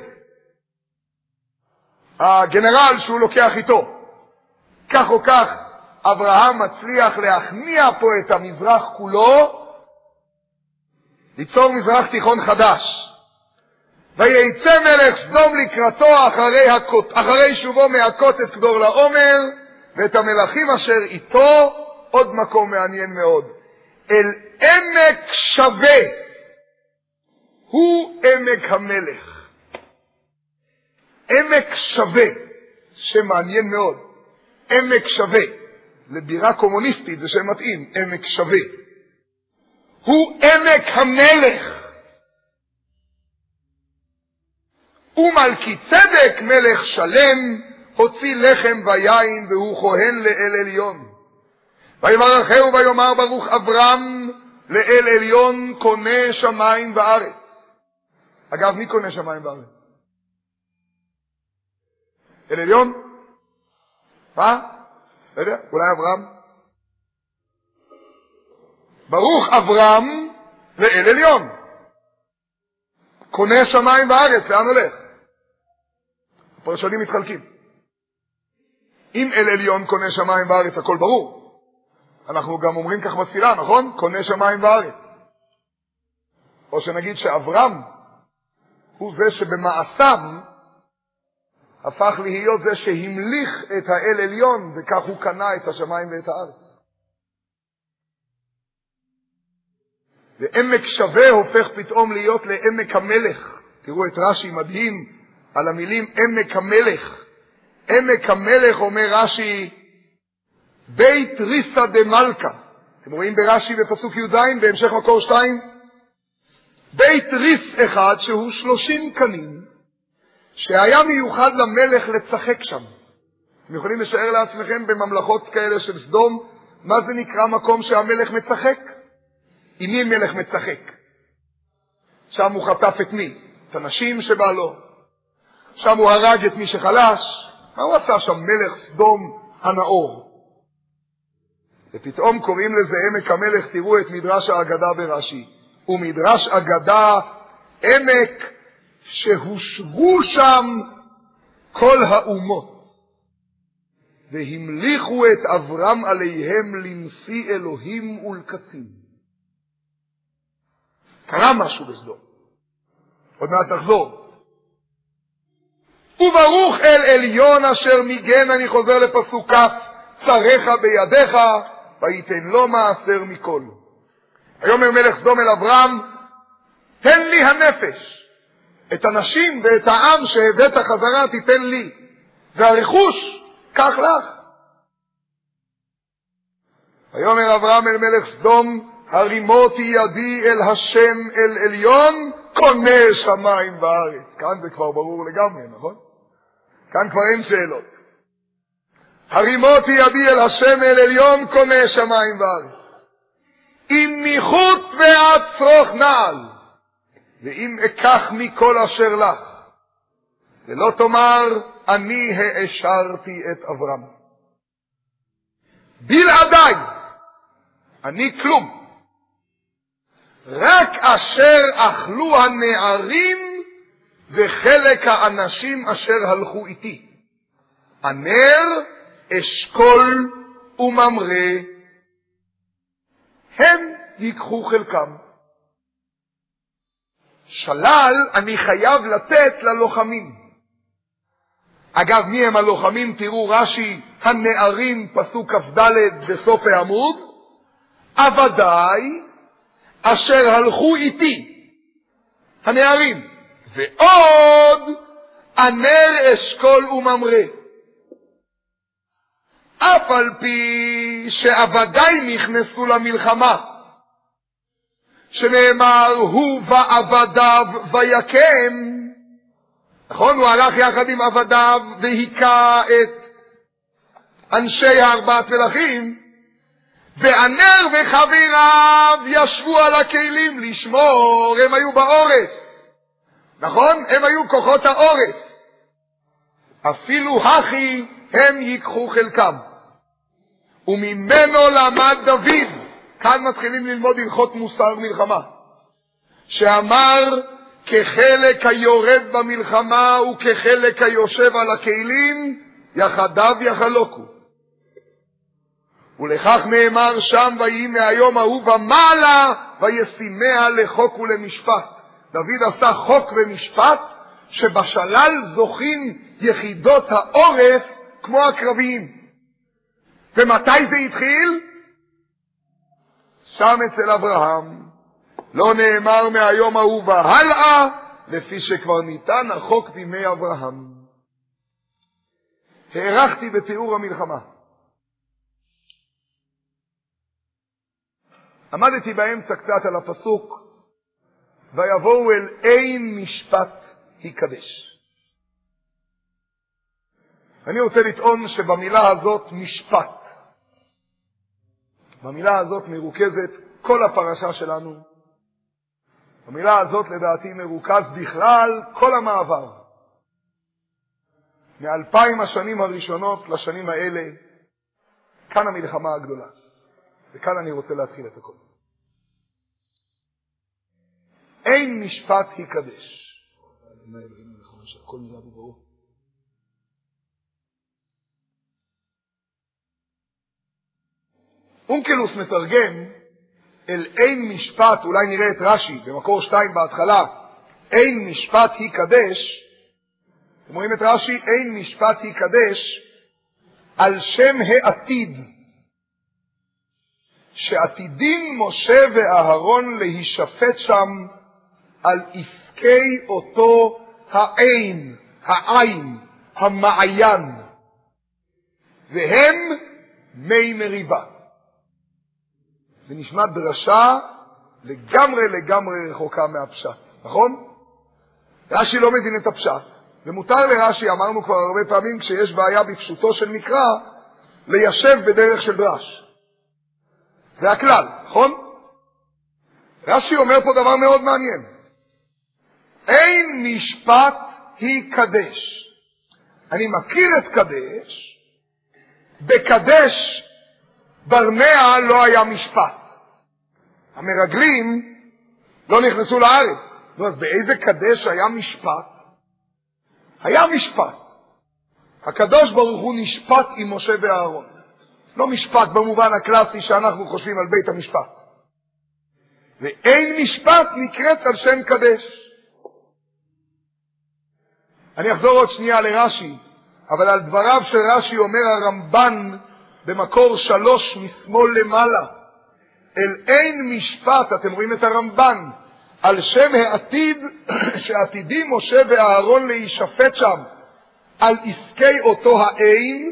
הגנרל שהוא לוקח איתו. כך או כך, אברהם מצליח להכניע פה את המזרח כולו, ליצור מזרח תיכון חדש. וייצא מלך סדום לקראתו אחרי, הקות, אחרי שובו מהכות את כדור לעומר, ואת המלכים אשר איתו, עוד מקום מעניין מאוד, אל עמק שווה, הוא עמק המלך. עמק שווה, שמעניין מאוד, עמק שווה, לבירה קומוניסטית זה שם מתאים, עמק שווה. הוא עמק המלך. ומלכי צדק מלך שלם הוציא לחם ויין והוא כהן לאל עליון. ויברכהו ויאמר ברוך אברהם לאל עליון קונה שמיים וארץ. אגב, מי קונה שמיים וארץ? אל עליון? מה? לא יודע, אולי אברהם? ברוך אברהם לאל עליון. קונה שמיים וארץ, לאן הולך? הפרשנים מתחלקים. אם אל עליון קונה שמיים וארץ, הכל ברור. אנחנו גם אומרים כך בתפילה, נכון? קונה שמיים וארץ. או שנגיד שאברהם הוא זה שבמעשיו הפך להיות זה שהמליך את האל עליון, וכך הוא קנה את השמיים ואת הארץ. ועמק שווה הופך פתאום להיות לעמק המלך. תראו את רש"י מדהים על המילים עמק המלך. עמק המלך, אומר רש"י, בית ריסא דמלכה. אתם רואים ברש"י בפסוק י"ז בהמשך מקור שתיים? בית ריס אחד שהוא שלושים קנים, שהיה מיוחד למלך לצחק שם. אתם יכולים לשער לעצמכם בממלכות כאלה של סדום, מה זה נקרא מקום שהמלך מצחק? עם מי מלך מצחק? שם הוא חטף את מי? את הנשים שבא לו. שם הוא הרג את מי שחלש. מה הוא עשה שם מלך סדום הנאור? ופתאום קוראים לזה עמק המלך. תראו את מדרש האגדה ברש"י. ומדרש אגדה עמק שהושבו שם כל האומות והמליכו את אברהם עליהם לנשיא אלוהים ולקצין. קרה משהו בסדום. עוד מעט תחזור. וברוך אל עליון אשר מיגן, אני חוזר לפסוק כ', צריך בידיך ויתן לו מעשר מכל. היום מלך סדום אל אברהם, תן לי הנפש, את הנשים ואת העם שהבאת חזרה תיתן לי, והרכוש קח לך. ויאמר אברהם אל מלך סדום, הרימותי ידי אל השם אל עליון, קונה שמיים וארץ. כאן זה כבר ברור לגמרי, נכון? כאן כבר אין שאלות. הרימותי ידי אל השם אל עליון, קונה שמיים וארץ. אם מחוט ועד צרוך נעל, ואם אקח מכל אשר לך, ולא תאמר אני האשרתי את אברהם. בלעדיי, אני כלום. רק אשר אכלו הנערים וחלק האנשים אשר הלכו איתי. הנר, אשכול וממרא, הם ייקחו חלקם. שלל אני חייב לתת ללוחמים. אגב, מי הם הלוחמים? תראו רש"י, הנערים, פסוק כ"ד בסוף העמוד, עבדיי אשר הלכו איתי, הנערים, ועוד הנר, אשכול וממרא. אף על פי שעבדיי נכנסו למלחמה, שנאמר הוא ועבדיו ויקם, נכון? הוא הלך יחד עם עבדיו והיכה את אנשי הארבעת מלכים, והנר וחבריו ישבו על הכלים לשמור, הם היו בעורף, נכון? הם היו כוחות העורף. אפילו הכי הם ייקחו חלקם. וממנו למד דוד, כאן מתחילים ללמוד הלכות מוסר מלחמה, שאמר כחלק היורד במלחמה וכחלק היושב על הכלים יחדיו יחלוקו. ולכך נאמר שם, ויהי מהיום ההוא ומעלה וישימיה לחוק ולמשפט. דוד עשה חוק ומשפט שבשלל זוכים יחידות העורף כמו הקרביים. ומתי זה התחיל? שם אצל אברהם. לא נאמר מהיום ההוא והלאה, לפי שכבר ניתן החוק בימי אברהם. הערכתי בתיאור המלחמה. עמדתי באמצע קצת על הפסוק, ויבואו אל אין משפט יקדש. אני רוצה לטעון שבמילה הזאת משפט, במילה הזאת מרוכזת כל הפרשה שלנו. במילה הזאת לדעתי מרוכז בכלל כל המעבר. מאלפיים השנים הראשונות לשנים האלה, כאן המלחמה הגדולה. וכאן אני רוצה להתחיל את הכל. אין משפט יקדש. כל מילה בברור. אונקלוס מתרגם אל אין משפט, אולי נראה את רש"י במקור שתיים בהתחלה, אין משפט יקדש. אתם רואים את רש"י, אין משפט יקדש על שם העתיד, שעתידים משה ואהרון להישפט שם על עסקי אותו העין, העין, המעיין, והם מי מריבה. זה נשמע דרשה לגמרי לגמרי רחוקה מהפשט, נכון? רש"י לא מבין את הפשט, ומותר לרש"י, אמרנו כבר הרבה פעמים, כשיש בעיה בפשוטו של מקרא, ליישב בדרך של דרש. זה הכלל, נכון? רש"י אומר פה דבר מאוד מעניין. אין משפט יקדש. אני מכיר את קדש, בקדש ברנע לא היה משפט. המרגלים לא נכנסו לארץ. נו, אז באיזה קדש היה משפט? היה משפט. הקדוש ברוך הוא נשפט עם משה ואהרון. לא משפט במובן הקלאסי שאנחנו חושבים על בית המשפט. ואין משפט נקראת על שם קדש. אני אחזור עוד שנייה לרש"י, אבל על דבריו של רש"י אומר הרמב"ן במקור שלוש משמאל למעלה, אל אין משפט, אתם רואים את הרמב"ן, על שם העתיד שעתידים משה ואהרון להישפט שם על עסקי אותו העין,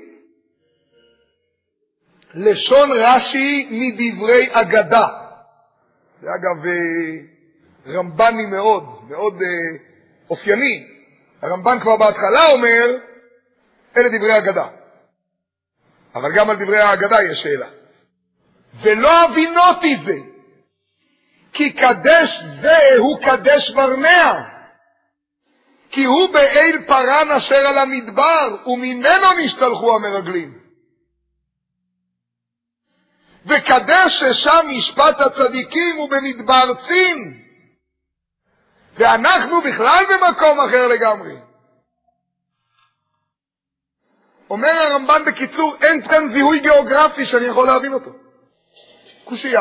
לשון רש"י מדברי אגדה. זה אגב רמב"ני מאוד, מאוד אופייני. הרמב"ן כבר בהתחלה אומר, אלה דברי אגדה. אבל גם על דברי האגדה יש שאלה. ולא הבינותי זה, כי קדש זה הוא קדש ברנע, כי הוא באיל פרן אשר על המדבר, וממנו נשתלחו המרגלים. וקדש ששם משפט הצדיקים ובמדבר צין, ואנחנו בכלל במקום אחר לגמרי. אומר הרמב"ן בקיצור, אין כאן זיהוי גיאוגרפי שאני יכול להבין אותו. קושייה.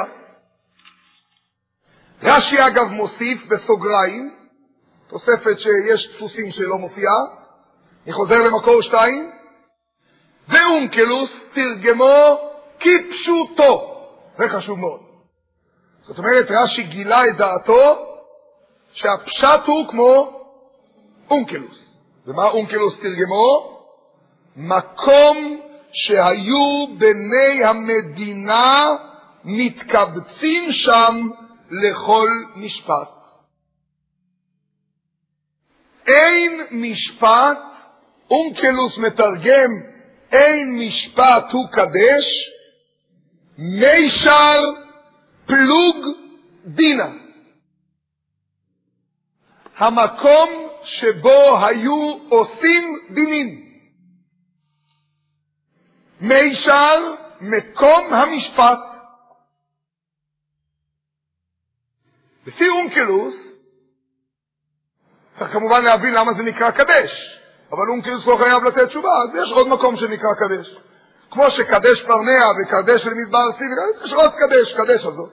רש"י אגב מוסיף בסוגריים, תוספת שיש דפוסים שלא מופיעה, אני חוזר למקור שתיים, ואונקלוס תרגמו כפשוטו. זה חשוב מאוד. זאת אומרת, רש"י גילה את דעתו שהפשט הוא כמו אונקלוס. ומה אונקלוס תרגמו? מקום שהיו בני המדינה מתקבצים שם לכל משפט. אין משפט, אונקלוס מתרגם, אין משפט הוא קדש, מישר פלוג דינה. המקום שבו היו עושים דינים. מישר מקום המשפט. לפי אונקלוס, צריך כמובן להבין למה זה נקרא קדש, אבל אונקלוס לא חייב לתת תשובה, אז יש עוד מקום שנקרא קדש. כמו שקדש פרנע וקדש למדבר צין, יש עוד קדש, קדש הזאת.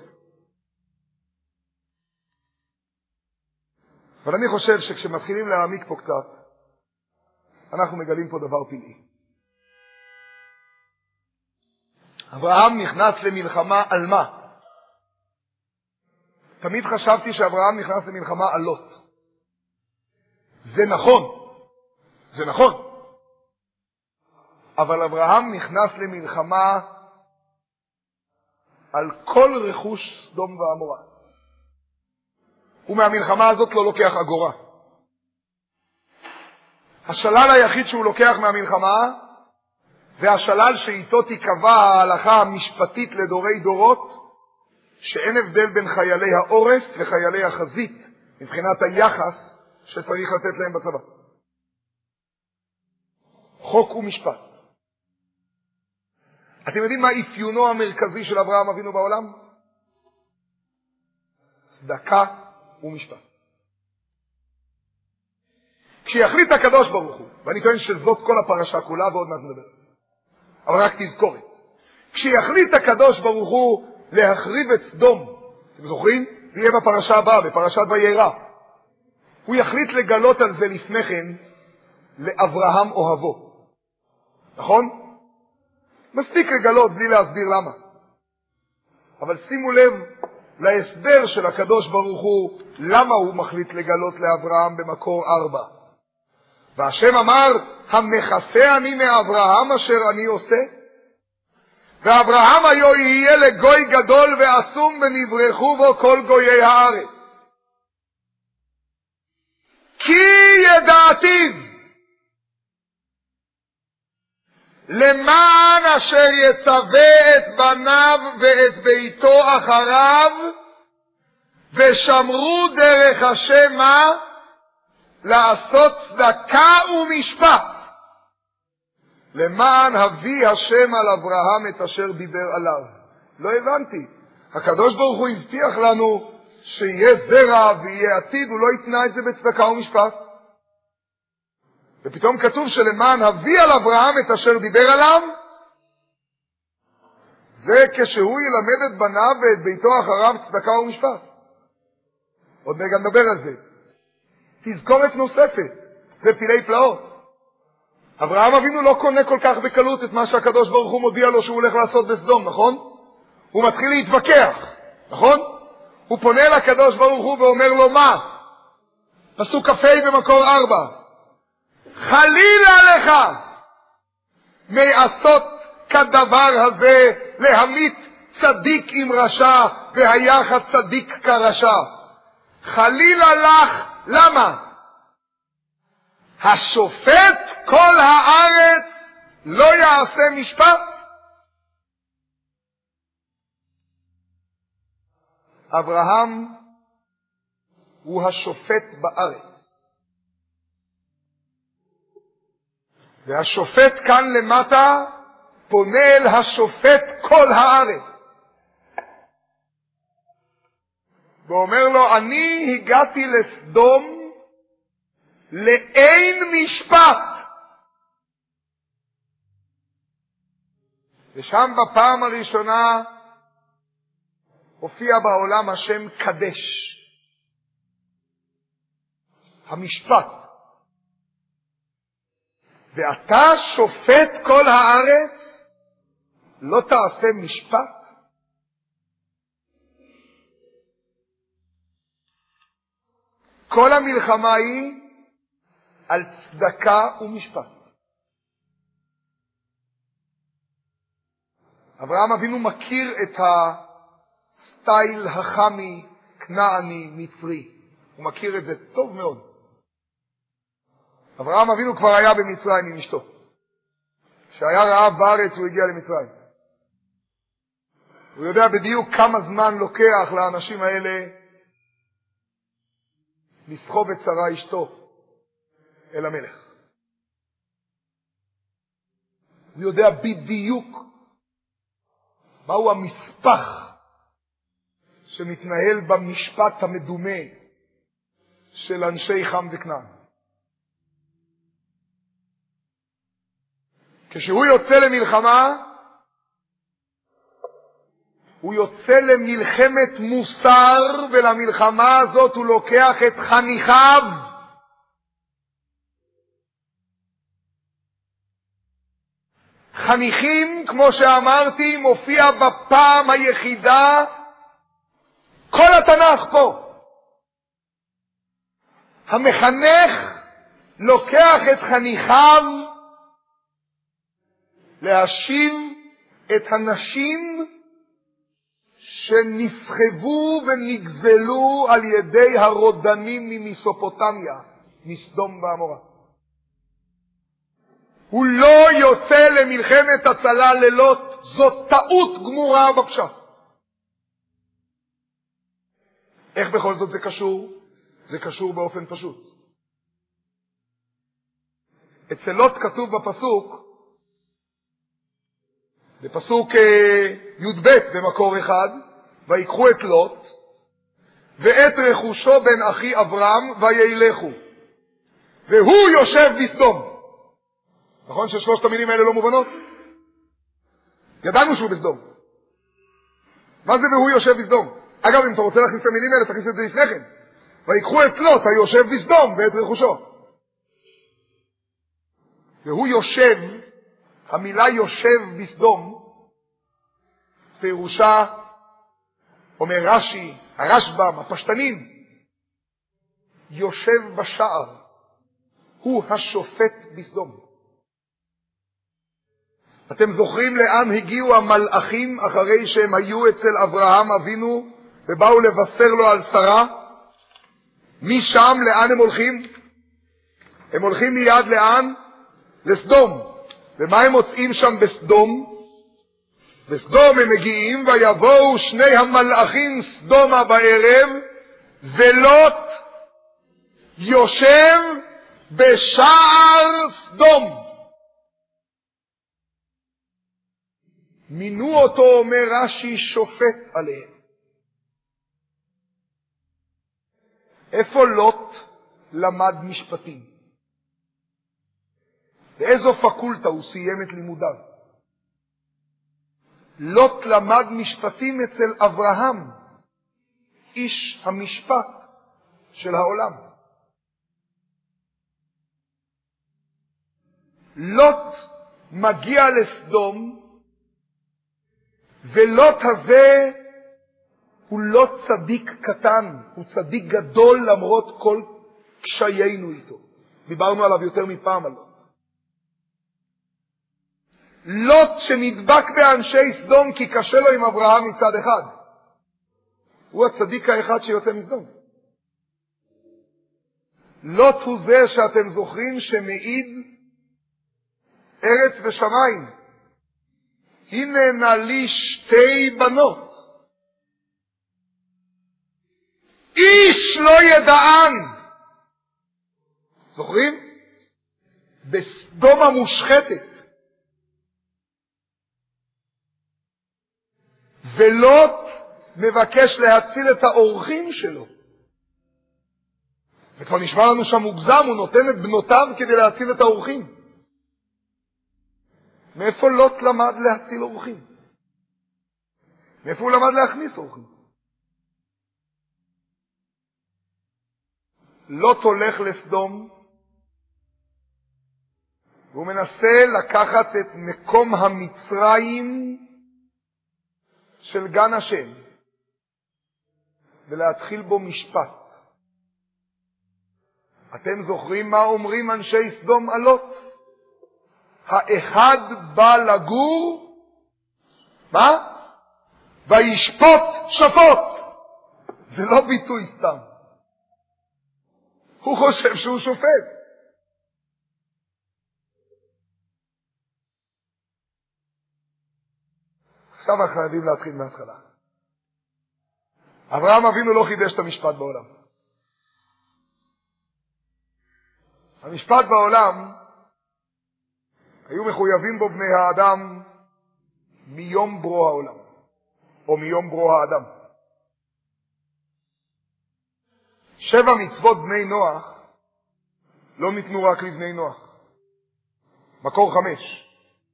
אבל אני חושב שכשמתחילים להעמיק פה קצת, אנחנו מגלים פה דבר פלאי. אברהם נכנס למלחמה על מה? תמיד חשבתי שאברהם נכנס למלחמה על לוט. זה נכון. זה נכון. אבל אברהם נכנס למלחמה על כל רכוש סדום ועמורה. ומהמלחמה הזאת לא לוקח אגורה. השלל היחיד שהוא לוקח מהמלחמה זה השלל שאיתו תיקבע ההלכה המשפטית לדורי דורות, שאין הבדל בין חיילי העורף וחיילי החזית מבחינת היחס שצריך לתת להם בצבא. חוק ומשפט. אתם יודעים מה אפיונו המרכזי של אברהם אבינו בעולם? צדקה ומשפט. כשיחליט הקדוש ברוך הוא, ואני טוען שזאת כל הפרשה כולה ועוד מעט נדבר, אבל רק תזכורת, כשיחליט הקדוש ברוך הוא להחריב את סדום, אתם זוכרים? זה יהיה בפרשה הבאה, בפרשת וירא. הוא יחליט לגלות על זה לפני כן לאברהם אוהבו. נכון? מספיק לגלות בלי להסביר למה. אבל שימו לב להסבר של הקדוש ברוך הוא, למה הוא מחליט לגלות לאברהם במקור ארבע. והשם אמר, המכסה אני מאברהם אשר אני עושה, ואברהם היו יהיה לגוי גדול ועצום ונברכו בו כל גויי הארץ. כי ידעתיו, למען אשר יצווה את בניו ואת ביתו אחריו, ושמרו דרך השם מה? לעשות צדקה ומשפט. למען הביא השם על אברהם את אשר דיבר עליו. לא הבנתי. הקדוש ברוך הוא הבטיח לנו שיהיה זרע ויהיה עתיד, הוא לא יתנה את זה בצדקה ומשפט. ופתאום כתוב שלמען הביא על אברהם את אשר דיבר עליו, זה כשהוא ילמד את בניו ואת ביתו אחריו צדקה ומשפט. עוד נגע נדבר על זה. תזכורת נוספת, זה פילי פלאות. אברהם אבינו לא קונה כל כך בקלות את מה שהקדוש ברוך הוא מודיע לו שהוא הולך לעשות בסדום, נכון? הוא מתחיל להתווכח, נכון? הוא פונה לקדוש ברוך הוא ואומר לו מה? פסוק כ"ה במקור ארבע. חלילה לך מעשות כדבר הזה להמית צדיק עם רשע והיחד צדיק כרשע. חלילה לך, למה? השופט כל הארץ לא יעשה משפט? אברהם הוא השופט בארץ. והשופט כאן למטה פונה אל השופט כל הארץ. ואומר לו, אני הגעתי לסדום לאין משפט. ושם בפעם הראשונה הופיע בעולם השם קדש. המשפט. ואתה שופט כל הארץ, לא תעשה משפט? כל המלחמה היא על צדקה ומשפט. אברהם אבינו מכיר את הסטייל החמי, כנעני, מצרי. הוא מכיר את זה טוב מאוד. אברהם אבינו כבר היה במצרים עם אשתו. כשהיה רעב בארץ הוא הגיע למצרים. הוא יודע בדיוק כמה זמן לוקח לאנשים האלה לסחוב את שרה אשתו אל המלך. הוא יודע בדיוק מהו המספח שמתנהל במשפט המדומה של אנשי חם וכנען. כשהוא יוצא למלחמה, הוא יוצא למלחמת מוסר, ולמלחמה הזאת הוא לוקח את חניכיו. חניכים, כמו שאמרתי, מופיע בפעם היחידה כל התנ"ך פה. המחנך לוקח את חניכיו להשיב את הנשים שנסחבו ונגזלו על ידי הרודנים ממסופוטמיה, מסדום ועמורה. הוא לא יוצא למלחמת הצלה לילות, זאת טעות גמורה בפשט. איך בכל זאת זה קשור? זה קשור באופן פשוט. אצל לוט כתוב בפסוק, בפסוק י"ב במקור אחד, ויקחו את לוט ואת רכושו בן אחי אברהם וילכו והוא יושב בסדום. נכון ששלושת המילים האלה לא מובנות? ידענו שהוא בסדום. מה זה והוא יושב בסדום? אגב, אם אתה רוצה להכניס את המילים האלה, תכניס את זה לפני כן. ויקחו את לוט היושב בסדום ואת רכושו. והוא יושב, המילה יושב בסדום, פירושה, אומר רש"י, הרשב"ם, הפשטנים, יושב בשער, הוא השופט בסדום. אתם זוכרים לאן הגיעו המלאכים אחרי שהם היו אצל אברהם אבינו ובאו לבשר לו על שרה? משם לאן הם הולכים? הם הולכים מיד לאן? לסדום. ומה הם מוצאים שם בסדום? בסדום הם מגיעים ויבואו שני המלאכים סדומה בערב, ולוט יושב בשער סדום. מינו אותו, אומר רש"י, שופט עליהם. איפה לוט למד משפטים? באיזו פקולטה הוא סיים את לימודיו? לוט למד משפטים אצל אברהם, איש המשפט של העולם. לוט מגיע לסדום, ולוט הזה הוא לא צדיק קטן, הוא צדיק גדול למרות כל קשיינו איתו. דיברנו עליו יותר מפעם על לוט. לוט שנדבק באנשי סדום כי קשה לו עם אברהם מצד אחד. הוא הצדיק האחד שיוצא מסדום. לוט הוא זה שאתם זוכרים שמעיד ארץ ושמיים. הנה נא לי שתי בנות. איש לא ידען. זוכרים? בסדום המושחתת. ולוט מבקש להציל את האורחים שלו. זה כבר נשמע לנו שם מוגזם, הוא נותן את בנותיו כדי להציל את האורחים. מאיפה לוט למד להציל אורחים? מאיפה הוא למד להכניס אורחים? לוט הולך לסדום, והוא מנסה לקחת את מקום המצרים של גן השם, ולהתחיל בו משפט. אתם זוכרים מה אומרים אנשי סדום על לוט? האחד בא לגור, מה? וישפוט שפוט. זה לא ביטוי סתם. הוא חושב שהוא שופט. עכשיו אנחנו חייבים להתחיל מההתחלה. אברהם אבינו לא חידש את המשפט בעולם. המשפט בעולם, היו מחויבים בו בני האדם מיום ברוא העולם, או מיום ברוא האדם. שבע מצוות בני נוח לא ניתנו רק לבני נוח. מקור חמש.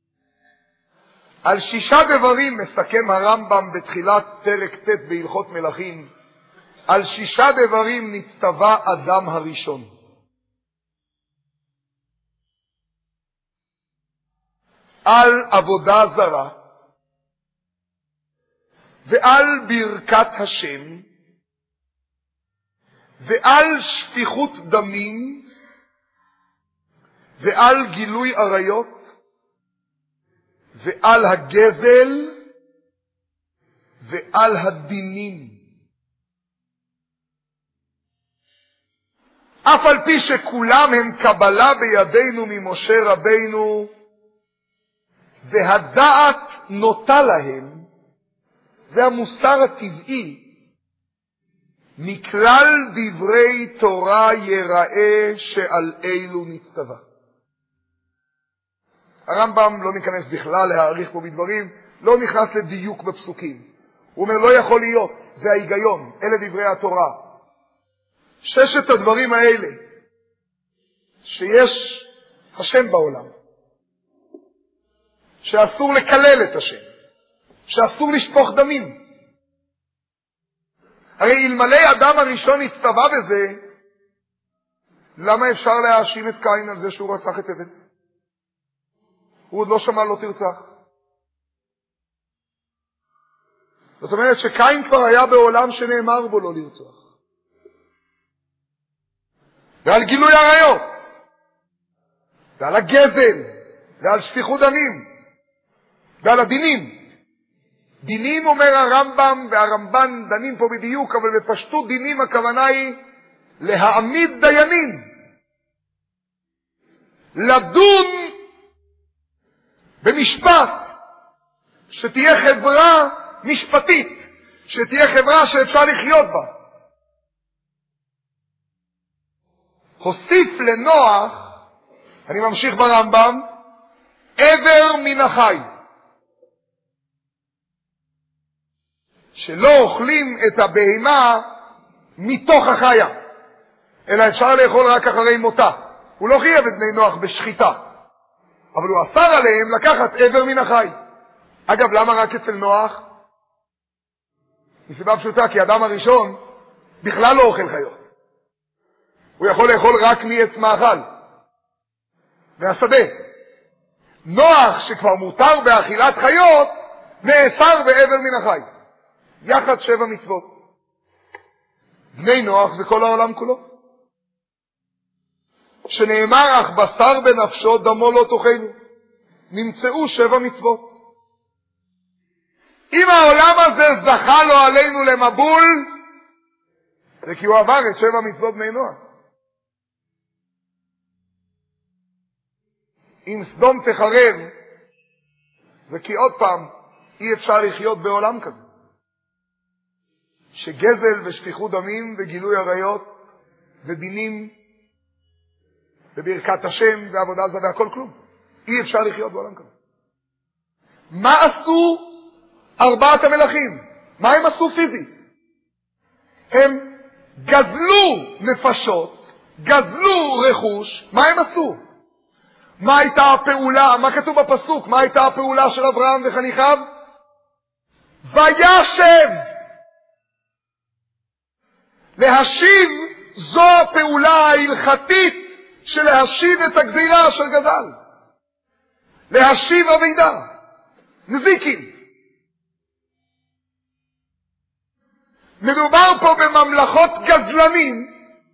על שישה דברים מסכם הרמב"ם בתחילת פרק ט' בהלכות מלכים. על שישה דברים נצטווה אדם הראשון. על עבודה זרה, ועל ברכת השם, ועל שפיכות דמים, ועל גילוי עריות, ועל הגזל, ועל הדינים. אף על פי שכולם הם קבלה בידינו ממשה רבינו, והדעת נוטה להם, זה המוסר הטבעי, מכלל דברי תורה יראה שעל אילו נצטווה. הרמב"ם לא ניכנס בכלל להעריך פה בדברים, לא נכנס לדיוק בפסוקים. הוא אומר לא יכול להיות, זה ההיגיון, אלה דברי התורה. ששת הדברים האלה שיש השם בעולם, שאסור לקלל את השם, שאסור לשפוך דמים. הרי אלמלא אדם הראשון הצטווה בזה, למה אפשר להאשים את קין על זה שהוא רצח את הבל? הוא עוד לא שמע לא תרצח. זאת אומרת שקין כבר היה בעולם שנאמר בו לא לרצוח. ועל גילוי עריות, ועל הגזל, ועל שפיכות דמים, ועל הדינים. דינים אומר הרמב"ם, והרמב"ן דנים פה בדיוק, אבל בפשטות דינים הכוונה היא להעמיד דיינים, לדון במשפט, שתהיה חברה משפטית, שתהיה חברה שאפשר לחיות בה. הוסיף לנוח, אני ממשיך ברמב"ם, עבר מן החי, שלא אוכלים את הבהמה מתוך החיה, אלא אפשר לאכול רק אחרי מותה. הוא לא חייב את בני נוח בשחיטה, אבל הוא אסר עליהם לקחת עבר מן החי. אגב, למה רק אצל נוח? מסיבה פשוטה, כי האדם הראשון בכלל לא אוכל חיות. הוא יכול לאכול רק מעץ מאכל, מהשדה. נוח, שכבר מותר באכילת חיות, נאסר בעבר מן החי. יחד שבע מצוות. בני נוח זה כל העולם כולו. שנאמר, אך בשר בנפשו דמו לא תאכלו. נמצאו שבע מצוות. אם העולם הזה זכה לו עלינו למבול, זה כי הוא עבר את שבע מצוות בני נוח. אם סדום תחרב, זה כי עוד פעם אי אפשר לחיות בעולם כזה, שגזל ושפיכות דמים וגילוי עריות ודינים וברכת השם ועבודה זרה והכל כלום. אי אפשר לחיות בעולם כזה. מה עשו ארבעת המלכים? מה הם עשו פיזית? הם גזלו נפשות, גזלו רכוש. מה הם עשו? מה הייתה הפעולה? מה כתוב בפסוק? מה הייתה הפעולה של אברהם וחניכיו? וישב. להשיב זו הפעולה ההלכתית של להשיב את הגזירה אשר גזל. להשיב אבידה, נזיקים. מדובר פה בממלכות גזלנים,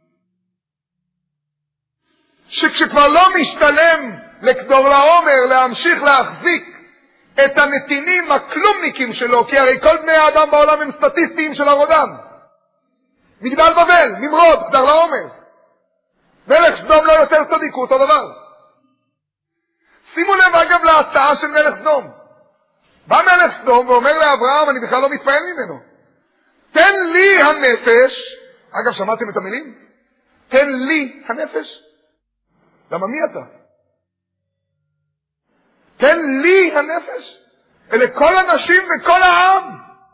שכשכבר לא משתלם לקדור לעומר להמשיך להחזיק את הנתינים הכלומניקים שלו, כי הרי כל בני האדם בעולם הם סטטיסטיים של הרודן. מגדל בבל, נמרוד, קדר לעומר. מלך סדום לא יותר צדיק, הוא אותו דבר. שימו לב אגב להצעה של מלך סדום. בא מלך סדום ואומר לאברהם, אני בכלל לא מתפעל ממנו, תן לי הנפש. אגב, שמעתם את המילים? תן לי הנפש. למה מי אתה? תן לי הנפש. אלה כל הנשים וכל העם.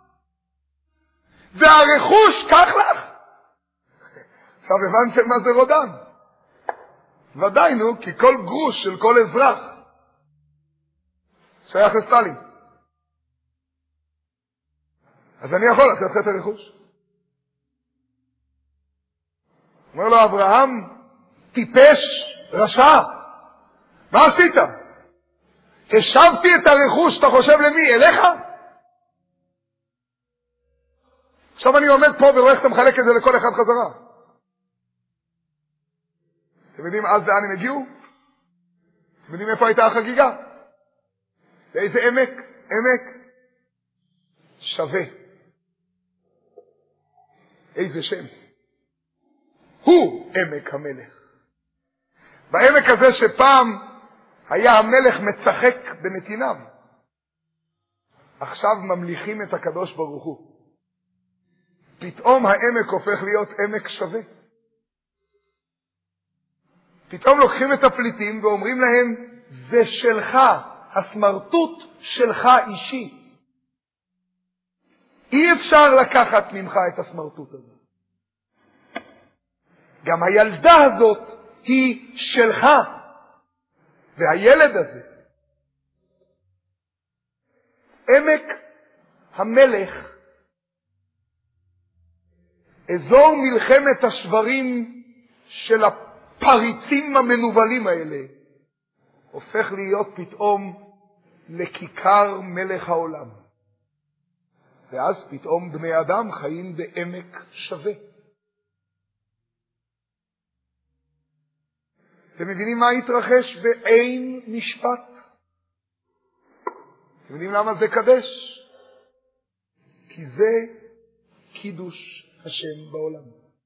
והרכוש, קח לך. עכשיו הבנתם מה זה רודן? ודאי, נו, כי כל גרוש של כל אזרח שייך לסטלין. אז אני יכול לקחת את הרכוש. אומר לו אברהם, טיפש, רשע, מה עשית? השבתי את הרכוש, אתה חושב למי? אליך? עכשיו אני עומד פה ורואה איך אתה מחלק את זה לכל אחד חזרה. אתם יודעים אז לאן הם הגיעו? אתם יודעים איפה הייתה החגיגה? לאיזה עמק? עמק שווה. איזה שם? הוא עמק המלך. בעמק הזה שפעם היה המלך מצחק בנתיניו, עכשיו ממליכים את הקדוש ברוך הוא. פתאום העמק הופך להיות עמק שווה. פתאום לוקחים את הפליטים ואומרים להם, זה שלך, הסמרטוט שלך אישי. אי אפשר לקחת ממך את הסמרטוט הזה. גם הילדה הזאת היא שלך. והילד הזה, עמק המלך, אזור מלחמת השברים של הפריצים המנובלים האלה, הופך להיות פתאום לכיכר מלך העולם. ואז פתאום בני אדם חיים בעמק שווה. אתם מבינים מה התרחש בעין משפט? אתם יודעים למה זה קדש? כי זה קידוש השם בעולם.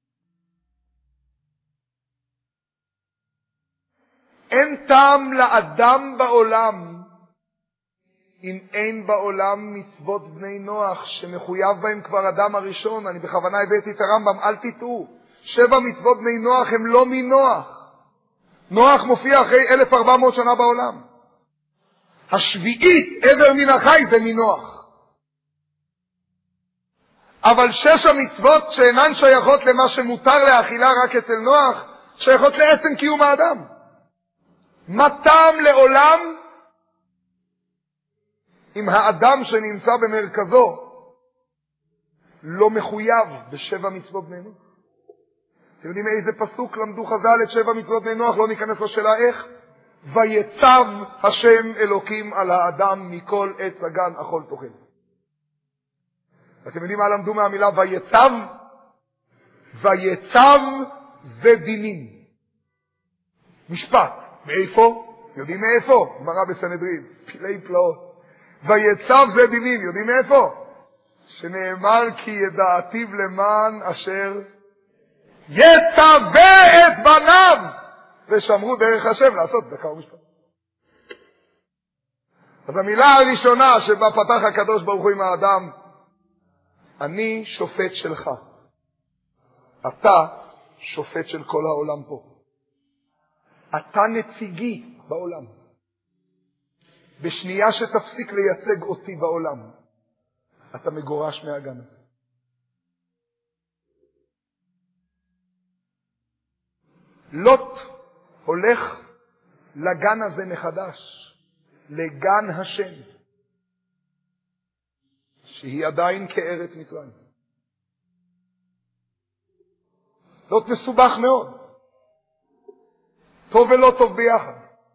אין טעם לאדם בעולם אם אין בעולם מצוות בני נוח שמחויב בהם כבר אדם הראשון. אני בכוונה הבאתי את הרמב"ם, אל תטעו. שבע מצוות בני נוח הם לא מנוח. נוח מופיע אחרי אלף וארבע מאות שנה בעולם. השביעית, עבר מן החי, זה מנוח. אבל שש המצוות שאינן שייכות למה שמותר לאכילה רק אצל נוח, שייכות לעצם קיום האדם. מה טעם לעולם אם האדם שנמצא במרכזו לא מחויב בשבע מצוות בני נוח? אתם יודעים איזה פסוק למדו חז"ל את שבע מצוות בני נוח? לא ניכנס לשאלה איך. ויצב השם אלוקים על האדם מכל עץ הגן אכול תאכל. אתם יודעים מה למדו מהמילה ויצב? ויצב זה דינים. משפט. מאיפה? יודעים מאיפה? גמרא בסנהדרין. פלאי פלאות. ויצב זה דינים. יודעים מאיפה? שנאמר כי ידעתיו למען אשר יצווה את בניו ושמרו דרך השם לעשות צדקה ומשפט. אז המילה הראשונה שבה פתח הקדוש ברוך הוא עם האדם, אני שופט שלך. אתה שופט של כל העולם פה. אתה נציגי בעולם. בשנייה שתפסיק לייצג אותי בעולם, אתה מגורש מהגן הזה. לוט הולך לגן הזה מחדש, לגן השם, שהיא עדיין כארץ מצרים. לוט מסובך מאוד. טוב ולא טוב ביחד.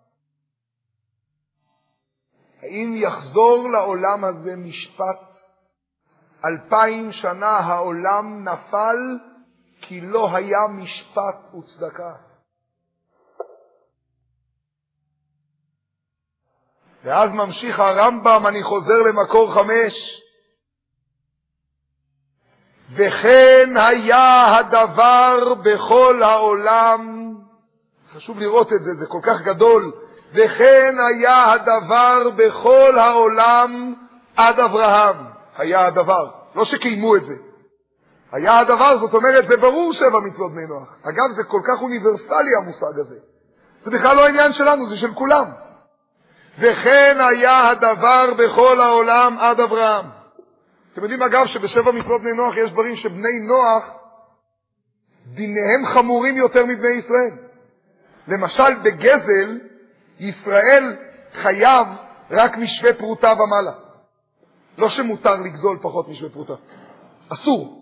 האם יחזור לעולם הזה משפט? אלפיים שנה העולם נפל כי לא היה משפט וצדקה. ואז ממשיך הרמב"ם, אני חוזר למקור חמש. וכן היה הדבר בכל העולם, חשוב לראות את זה, זה כל כך גדול. וכן היה הדבר בכל העולם עד אברהם. היה הדבר, לא שקיימו את זה. היה הדבר, זאת אומרת, זה ברור שבע מצוות בני נוח. אגב, זה כל כך אוניברסלי המושג הזה. זה בכלל לא העניין שלנו, זה של כולם. וכן היה הדבר בכל העולם עד אברהם. אתם יודעים אגב שבשבע מצוות בני נוח יש דברים שבני נוח דיניהם חמורים יותר מבני ישראל. למשל בגזל ישראל חייב רק משווה פרוטה ומעלה. לא שמותר לגזול פחות משווה פרוטה. אסור.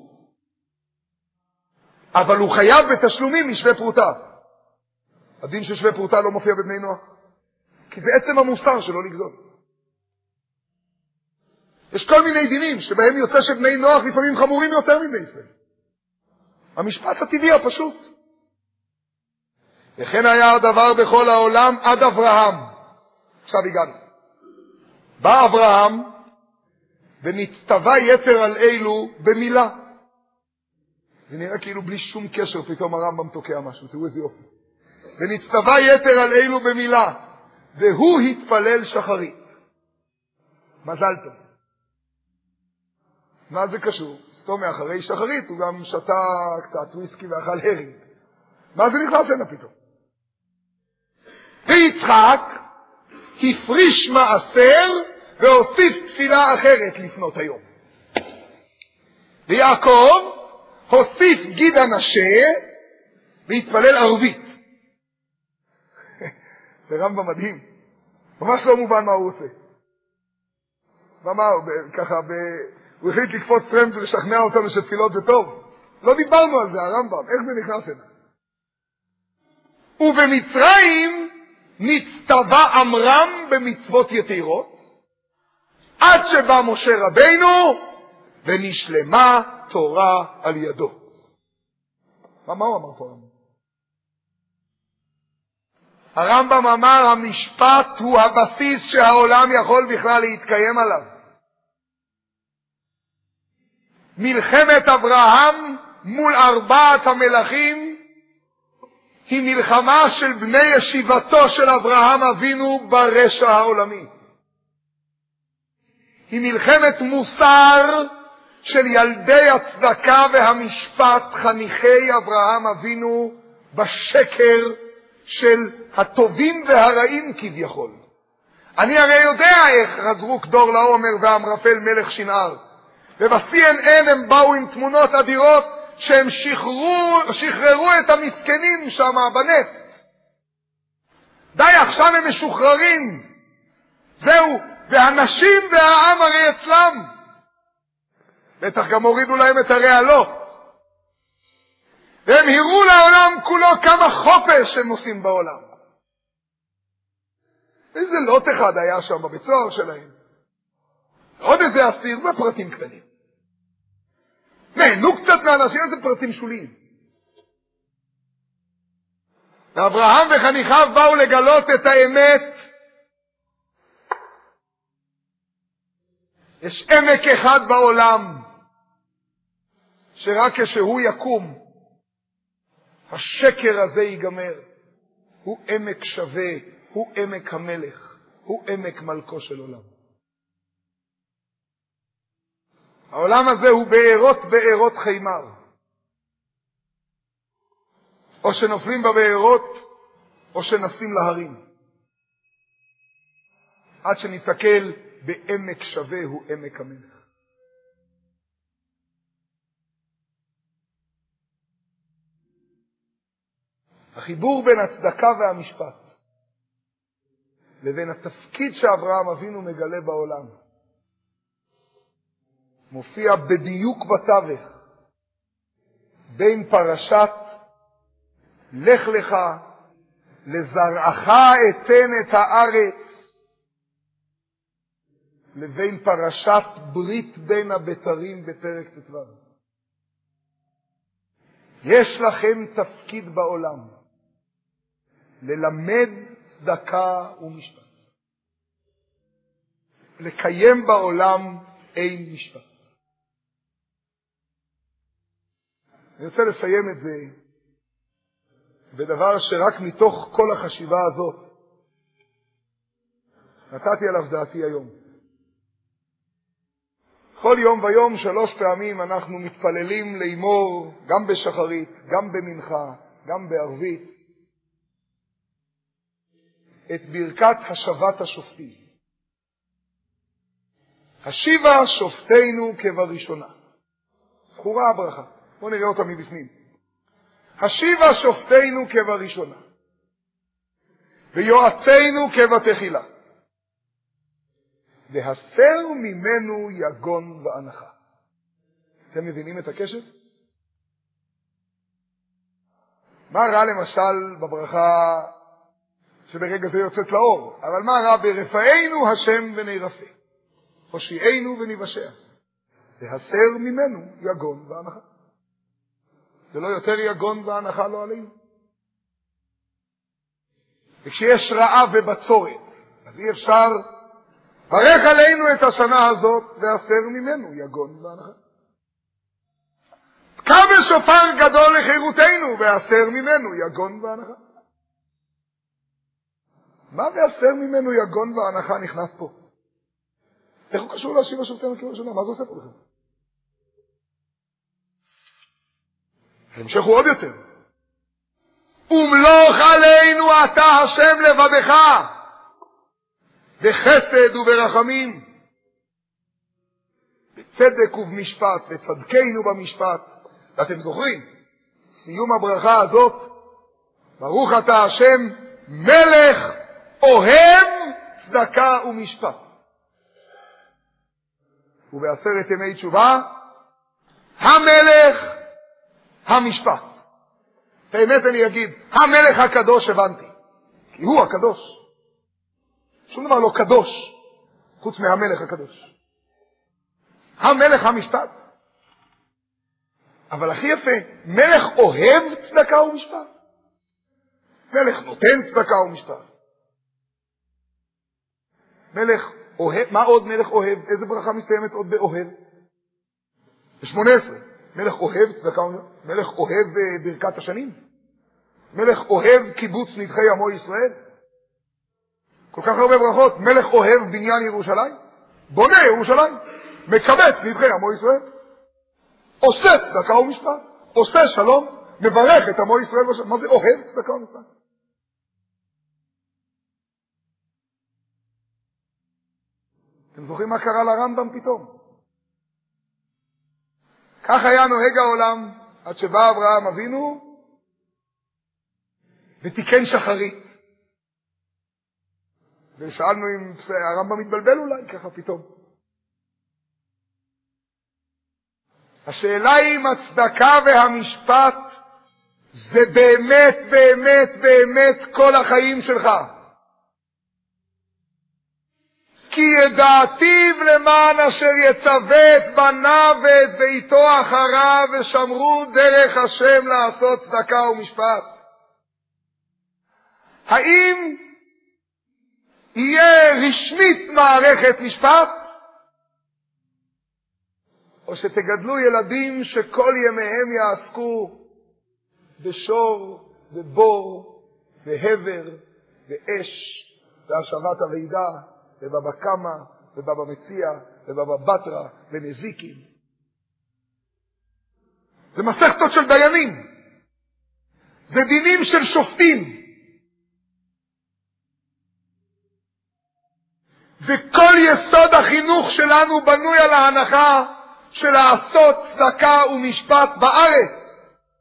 אבל הוא חייב בתשלומים משווה פרוטה. הדין של שווה פרוטה לא מופיע בבני נוח. כי זה עצם המוסר שלא לגזול. יש כל מיני דינים שבהם יוצא שבני נוח לפעמים חמורים יותר מבני ישראל. המשפט הטבעי הפשוט. וכן היה הדבר בכל העולם עד אברהם. עכשיו הגענו. בא אברהם ונצטווה יתר על אלו במילה. זה נראה כאילו בלי שום קשר, פתאום הרמב"ם תוקע משהו. תראו איזה יופי. ונצטווה יתר על אלו במילה. והוא התפלל שחרית. מזל טוב. מה זה קשור? סתום מאחרי שחרית, הוא גם שתה קצת וויסקי ואכל הרינג. מה זה נכנס הנה פתאום? ויצחק הפריש מעשר והוסיף תפילה אחרת לפנות היום. ויעקב הוסיף גיד הנשה והתפלל ערבית. זה רמב"ם מדהים. ממש לא מובן מה הוא עושה. ואמר, ככה, ב... הוא החליט לקפוץ טרמפ ולשכנע אותנו שתפילות זה טוב. לא דיברנו על זה, הרמב"ם, איך זה נכנס אליו? ובמצרים נצטווה עמרם במצוות יתירות, עד שבא משה רבינו ונשלמה תורה על ידו. מה, מה הוא אמר פה? הרמב"ם אמר, המשפט הוא הבסיס שהעולם יכול בכלל להתקיים עליו. מלחמת אברהם מול ארבעת המלכים היא מלחמה של בני ישיבתו של אברהם אבינו ברשע העולמי. היא מלחמת מוסר של ילדי הצדקה והמשפט, חניכי אברהם אבינו, בשקר של הטובים והרעים כביכול. אני הרי יודע איך חזרו קדור לעומר ואמרפל מלך שנער, וב-סי אן אן הם באו עם תמונות אדירות שהם שחררו, שחררו את המסכנים שם בנפט. די, עכשיו הם משוחררים. זהו, והנשים והעם הרי אצלם. בטח גם הורידו להם את הרעלות. והם הראו לעולם כולו כמה חופש הם עושים בעולם. איזה לוט אחד היה שם בבית סוהר שלהם. עוד איזה אסיר בפרטים קטנים. נהנו קצת מהאנשים, איזה פרטים שוליים. ואברהם וחניכיו באו לגלות את האמת. יש עמק אחד בעולם, שרק כשהוא יקום, השקר הזה ייגמר. הוא עמק שווה, הוא עמק המלך, הוא עמק מלכו של עולם. העולם הזה הוא בארות בארות חימר. או שנופלים בבארות, או שנסים להרים. עד שניתקל בעמק שווה הוא עמק המלך. החיבור בין הצדקה והמשפט לבין התפקיד שאברהם אבינו מגלה בעולם מופיע בדיוק בתווך בין פרשת לך לך לזרעך אתן את הארץ לבין פרשת ברית בין הבתרים בפרק ט"ו. יש לכם תפקיד בעולם ללמד צדקה ומשפט, לקיים בעולם אין משפט. אני רוצה לסיים את זה בדבר שרק מתוך כל החשיבה הזאת נתתי עליו דעתי היום. כל יום ויום שלוש פעמים אנחנו מתפללים לאמור, גם בשחרית, גם במנחה, גם בערבית, את ברכת השבת השופטים. השיבה שופטינו כבראשונה. זכורה הברכה. בואו נראה אותה מבפנים. השיבה שופטינו כבראשונה. ויועצינו כבתחילה. והסר ממנו יגון ואנחה. אתם מבינים את הקשר? מה רע למשל בברכה שברגע זה יוצאת לאור? אבל מה רע ברפאנו השם ונרפא, הושיענו ונבשע, והסר ממנו יגון ואנחה. זה לא יותר יגון ואנחה לא עלינו? וכשיש רעב ובצורת, אז אי אפשר ברך עלינו את השנה הזאת והסר ממנו יגון ואנחה. תקע בשופר גדול לחירותנו והסר ממנו יגון ואנחה. מה והסר ממנו יגון ואנחה נכנס פה? איך הוא קשור להשיב השופטינו כבראשונה? מה זה עושה פה לכם? המשך הוא עוד יותר. ומלוך עלינו אתה השם לבדך בחסד וברחמים, בצדק ובמשפט, וצדקנו במשפט. ואתם זוכרים, סיום הברכה הזאת, ברוך אתה השם מלך אוהב צדקה ומשפט. ובעשרת ימי תשובה, המלך המשפט. באמת אני אגיד, המלך הקדוש הבנתי, כי הוא הקדוש. שום דבר לא קדוש, חוץ מהמלך הקדוש. המלך המשפט. אבל הכי יפה, מלך אוהב צדקה ומשפט. מלך נותן צדקה ומשפט. מלך אוהב, מה עוד מלך אוהב? איזה ברכה מסתיימת עוד באוהב? ב-שמונה עשרה. מלך אוהב צדקה ומשפט. מלך אוהב ברכת השנים. מלך אוהב קיבוץ נדחי עמו ישראל. כל כך הרבה ברכות. מלך אוהב בניין ירושלים. בונה ירושלים. מקבץ נדחי עמו ישראל. עושה צדקה ומשפט. עושה שלום. מברך את עמו ישראל בשלום. מה זה אוהב צדקה ומשפט? אתם זוכרים מה קרה לרמב"ם פתאום? כך היה נוהג העולם עד שבא אברהם אבינו ותיקן שחרית. ושאלנו אם הרמב"ם מתבלבל אולי ככה פתאום. השאלה היא אם הצדקה והמשפט זה באמת באמת באמת כל החיים שלך. כי ידעתיו למען אשר יצווה את בניו ואת ביתו אחריו ושמרו דרך השם לעשות צדקה ומשפט. האם יהיה רשמית מערכת משפט? או שתגדלו ילדים שכל ימיהם יעסקו בשור ובור והבר ואש והשבת הוועידה ובבא קמא ובבא מציע ובבא בתרא ונזיקים? זה מסכתות של דיינים, זה דינים של שופטים. וכל יסוד החינוך שלנו בנוי על ההנחה של לעשות צדקה ומשפט בארץ.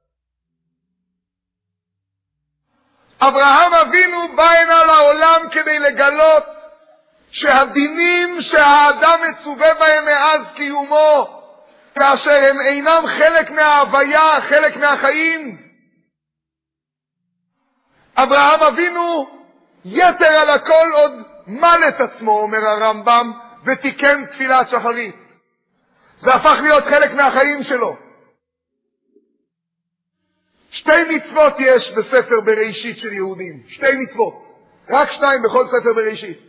אברהם אבינו בא הנה לעולם כדי לגלות שהדינים שהאדם מצווה בהם מאז קיומו, כאשר הם אינם חלק מההוויה, חלק מהחיים, אברהם אבינו יתר על הכל עוד מל את עצמו, אומר הרמב"ם, ותיקן תפילת שחרית. זה הפך להיות חלק מהחיים שלו. שתי מצוות יש בספר בראשית של יהודים. שתי מצוות. רק שניים בכל ספר בראשית.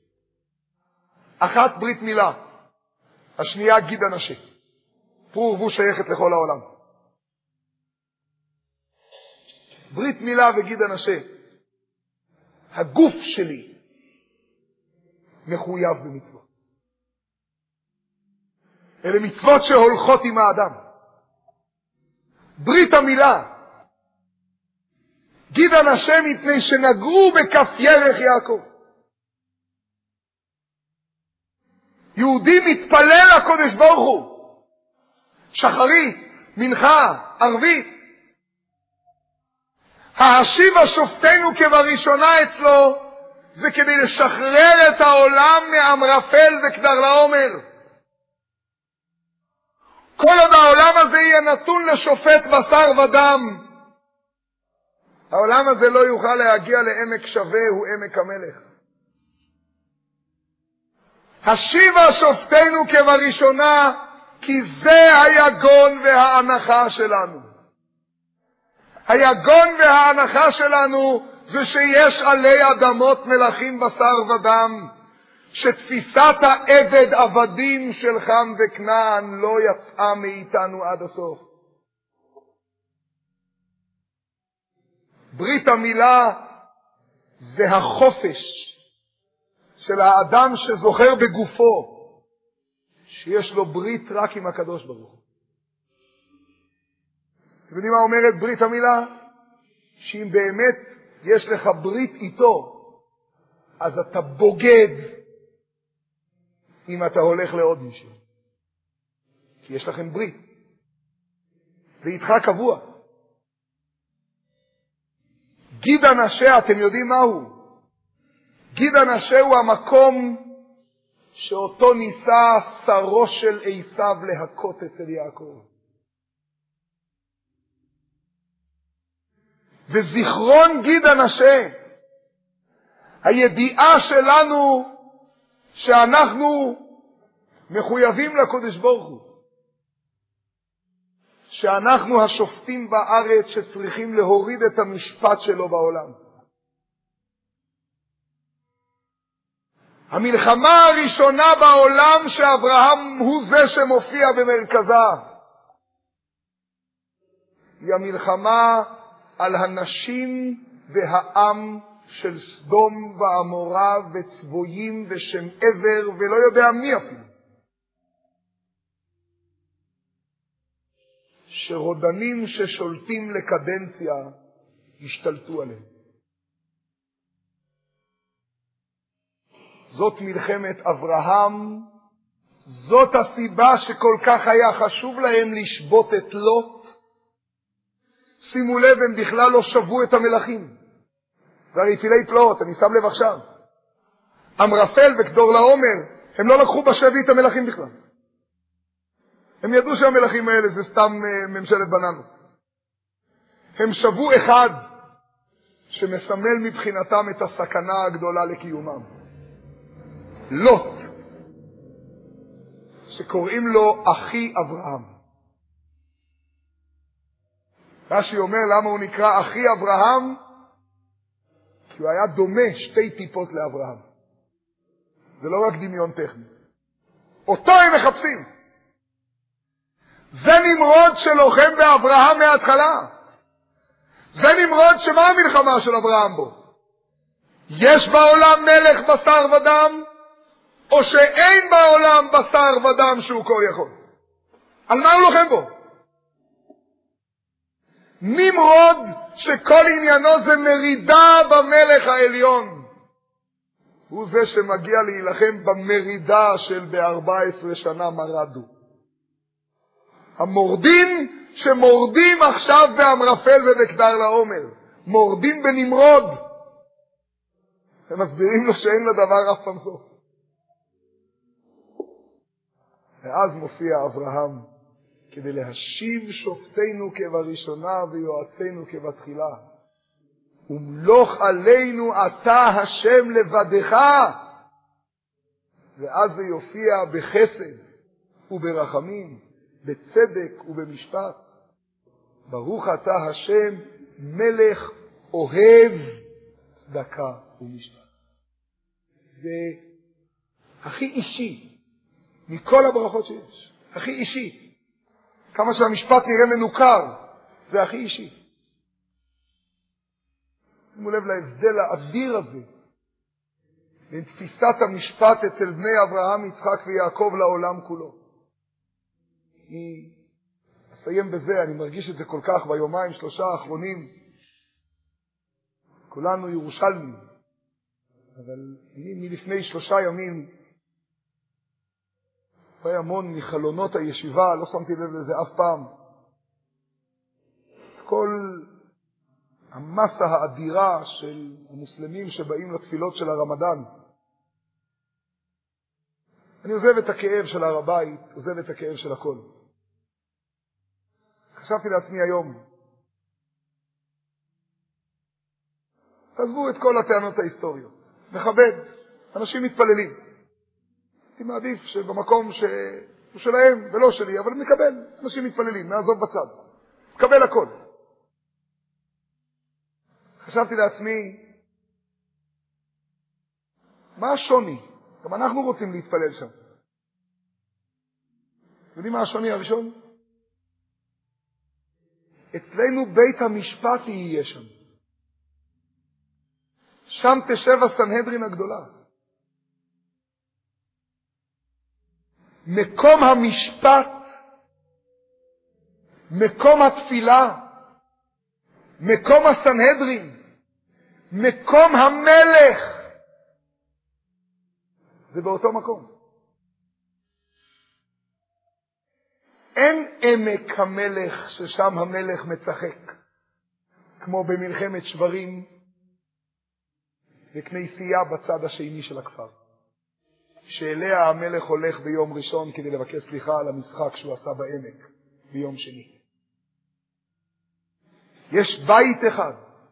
אחת ברית מילה. השנייה גיד אנשה. פרו ורבו שייכת לכל העולם. ברית מילה וגיד אנשה. הגוף שלי מחויב במצוות. אלה מצוות שהולכות עם האדם. ברית המילה. גיד אנשה מפני שנגעו בכף ירך יעקב. יהודי מתפלל לקודש ברוך הוא. שחרית, מנחה, ערבית. ההשיבה שופטנו כבראשונה אצלו, זה כדי לשחרר את העולם מאמרפל וכדר לעומר. כל עוד העולם הזה יהיה נתון לשופט בשר ודם, העולם הזה לא יוכל להגיע לעמק שווה, הוא עמק המלך. השיבה שופטנו כבראשונה, כי זה היגון וההנחה שלנו. היגון וההנחה שלנו זה שיש עלי אדמות מלכים בשר ודם, שתפיסת העבד עבדים של חם וכנען לא יצאה מאיתנו עד הסוף. ברית המילה זה החופש של האדם שזוכר בגופו שיש לו ברית רק עם הקדוש ברוך הוא. אתם יודעים מה אומרת ברית המילה? שאם באמת יש לך ברית איתו, אז אתה בוגד אם אתה הולך לעוד מישהו. כי יש לכם ברית. זה איתך קבוע. גיד אנשה, אתם יודעים מהו? גיד הנשה הוא המקום שאותו ניסה שרו של עשיו להכות אצל יעקב. וזיכרון גיד הנשה, הידיעה שלנו שאנחנו מחויבים לקודש ברוך הוא, שאנחנו השופטים בארץ שצריכים להוריד את המשפט שלו בעולם. המלחמה הראשונה בעולם שאברהם הוא זה שמופיע במרכזה, היא המלחמה על הנשים והעם של סדום ועמורה וצבויים ושם עבר ולא יודע מי אפילו, שרודנים ששולטים לקדנציה השתלטו עליהם. זאת מלחמת אברהם, זאת הסיבה שכל כך היה חשוב להם לשבות את לוט. שימו לב, הם בכלל לא שבו את המלכים. זה הרי פילי פלאות, אני שם לב עכשיו. אמרפל וכדור לעומר, הם לא לקחו בשבי את המלכים בכלל. הם ידעו שהמלכים האלה זה סתם ממשלת בננות. הם שבו אחד שמסמל מבחינתם את הסכנה הגדולה לקיומם. לוט, שקוראים לו אחי אברהם. רש"י אומר למה הוא נקרא אחי אברהם? כי הוא היה דומה שתי טיפות לאברהם. זה לא רק דמיון טכני. אותו הם מחפשים. זה נמרוד שלוחם באברהם מההתחלה. זה נמרוד שמה המלחמה של אברהם בו? יש בעולם מלך בשר ודם, או שאין בעולם בשר ודם שהוא כה יכול? על מה הוא לוחם בו? נמרוד שכל עניינו זה מרידה במלך העליון. הוא זה שמגיע להילחם במרידה של ב-ארבע עשרה שנה מרדו. המורדים שמורדים עכשיו באמרפל ובכדר לעומר, מורדים בנמרוד. הם מסבירים לו שאין לדבר אף פעם סוף. ואז מופיע אברהם כדי להשיב שופטינו כבראשונה ויועצינו כבתחילה. ומלוך עלינו אתה השם לבדך. ואז זה יופיע בחסד וברחמים, בצדק ובמשפט. ברוך אתה השם מלך אוהב צדקה ומשפט. זה הכי אישי מכל הברכות שיש. הכי אישי. כמה שהמשפט נראה מנוכר, זה הכי אישי. שימו לב להבדל האדיר הזה בין תפיסת המשפט אצל בני אברהם, יצחק ויעקב לעולם כולו. אני אסיים בזה, אני מרגיש את זה כל כך ביומיים שלושה האחרונים. כולנו ירושלמים, אבל אני מלפני שלושה ימים רואה המון מחלונות הישיבה, לא שמתי לב לזה אף פעם. את כל המסה האדירה של המוסלמים שבאים לתפילות של הרמדאן. אני עוזב את הכאב של הר הבית, עוזב את הכאב של הכל. חשבתי לעצמי היום, תעזבו את כל הטענות ההיסטוריות, מכבד, אנשים מתפללים. הייתי מעדיף שבמקום שהוא שלהם ולא שלי, אבל מקבל, אנשים מתפללים, נעזוב בצד, מקבל הכל. חשבתי לעצמי, מה השוני? גם אנחנו רוצים להתפלל שם. יודעים מה השוני הראשון? אצלנו בית המשפט יהיה שם. שם תשב הסנהדרין הגדולה. מקום המשפט, מקום התפילה, מקום הסנהדרין, מקום המלך, זה באותו מקום. אין עמק המלך ששם המלך מצחק, כמו במלחמת שברים, וכנסייה בצד השני של הכפר, שאליה המלך הולך ביום ראשון כדי לבקש סליחה על המשחק שהוא עשה בעמק ביום שני. יש בית אחד,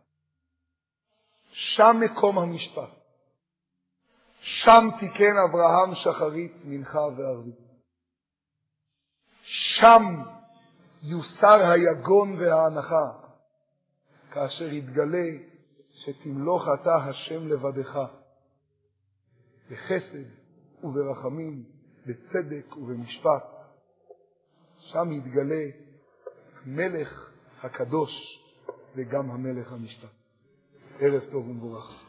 שם מקום המשפט. שם תיקן אברהם שחרית, מנחה וערבית. שם יוסר היגון וההנחה, כאשר יתגלה שתמלוך אתה השם לבדך, בחסד וברחמים, בצדק ובמשפט. שם יתגלה המלך הקדוש וגם המלך המשפט. ערב טוב ומבורך.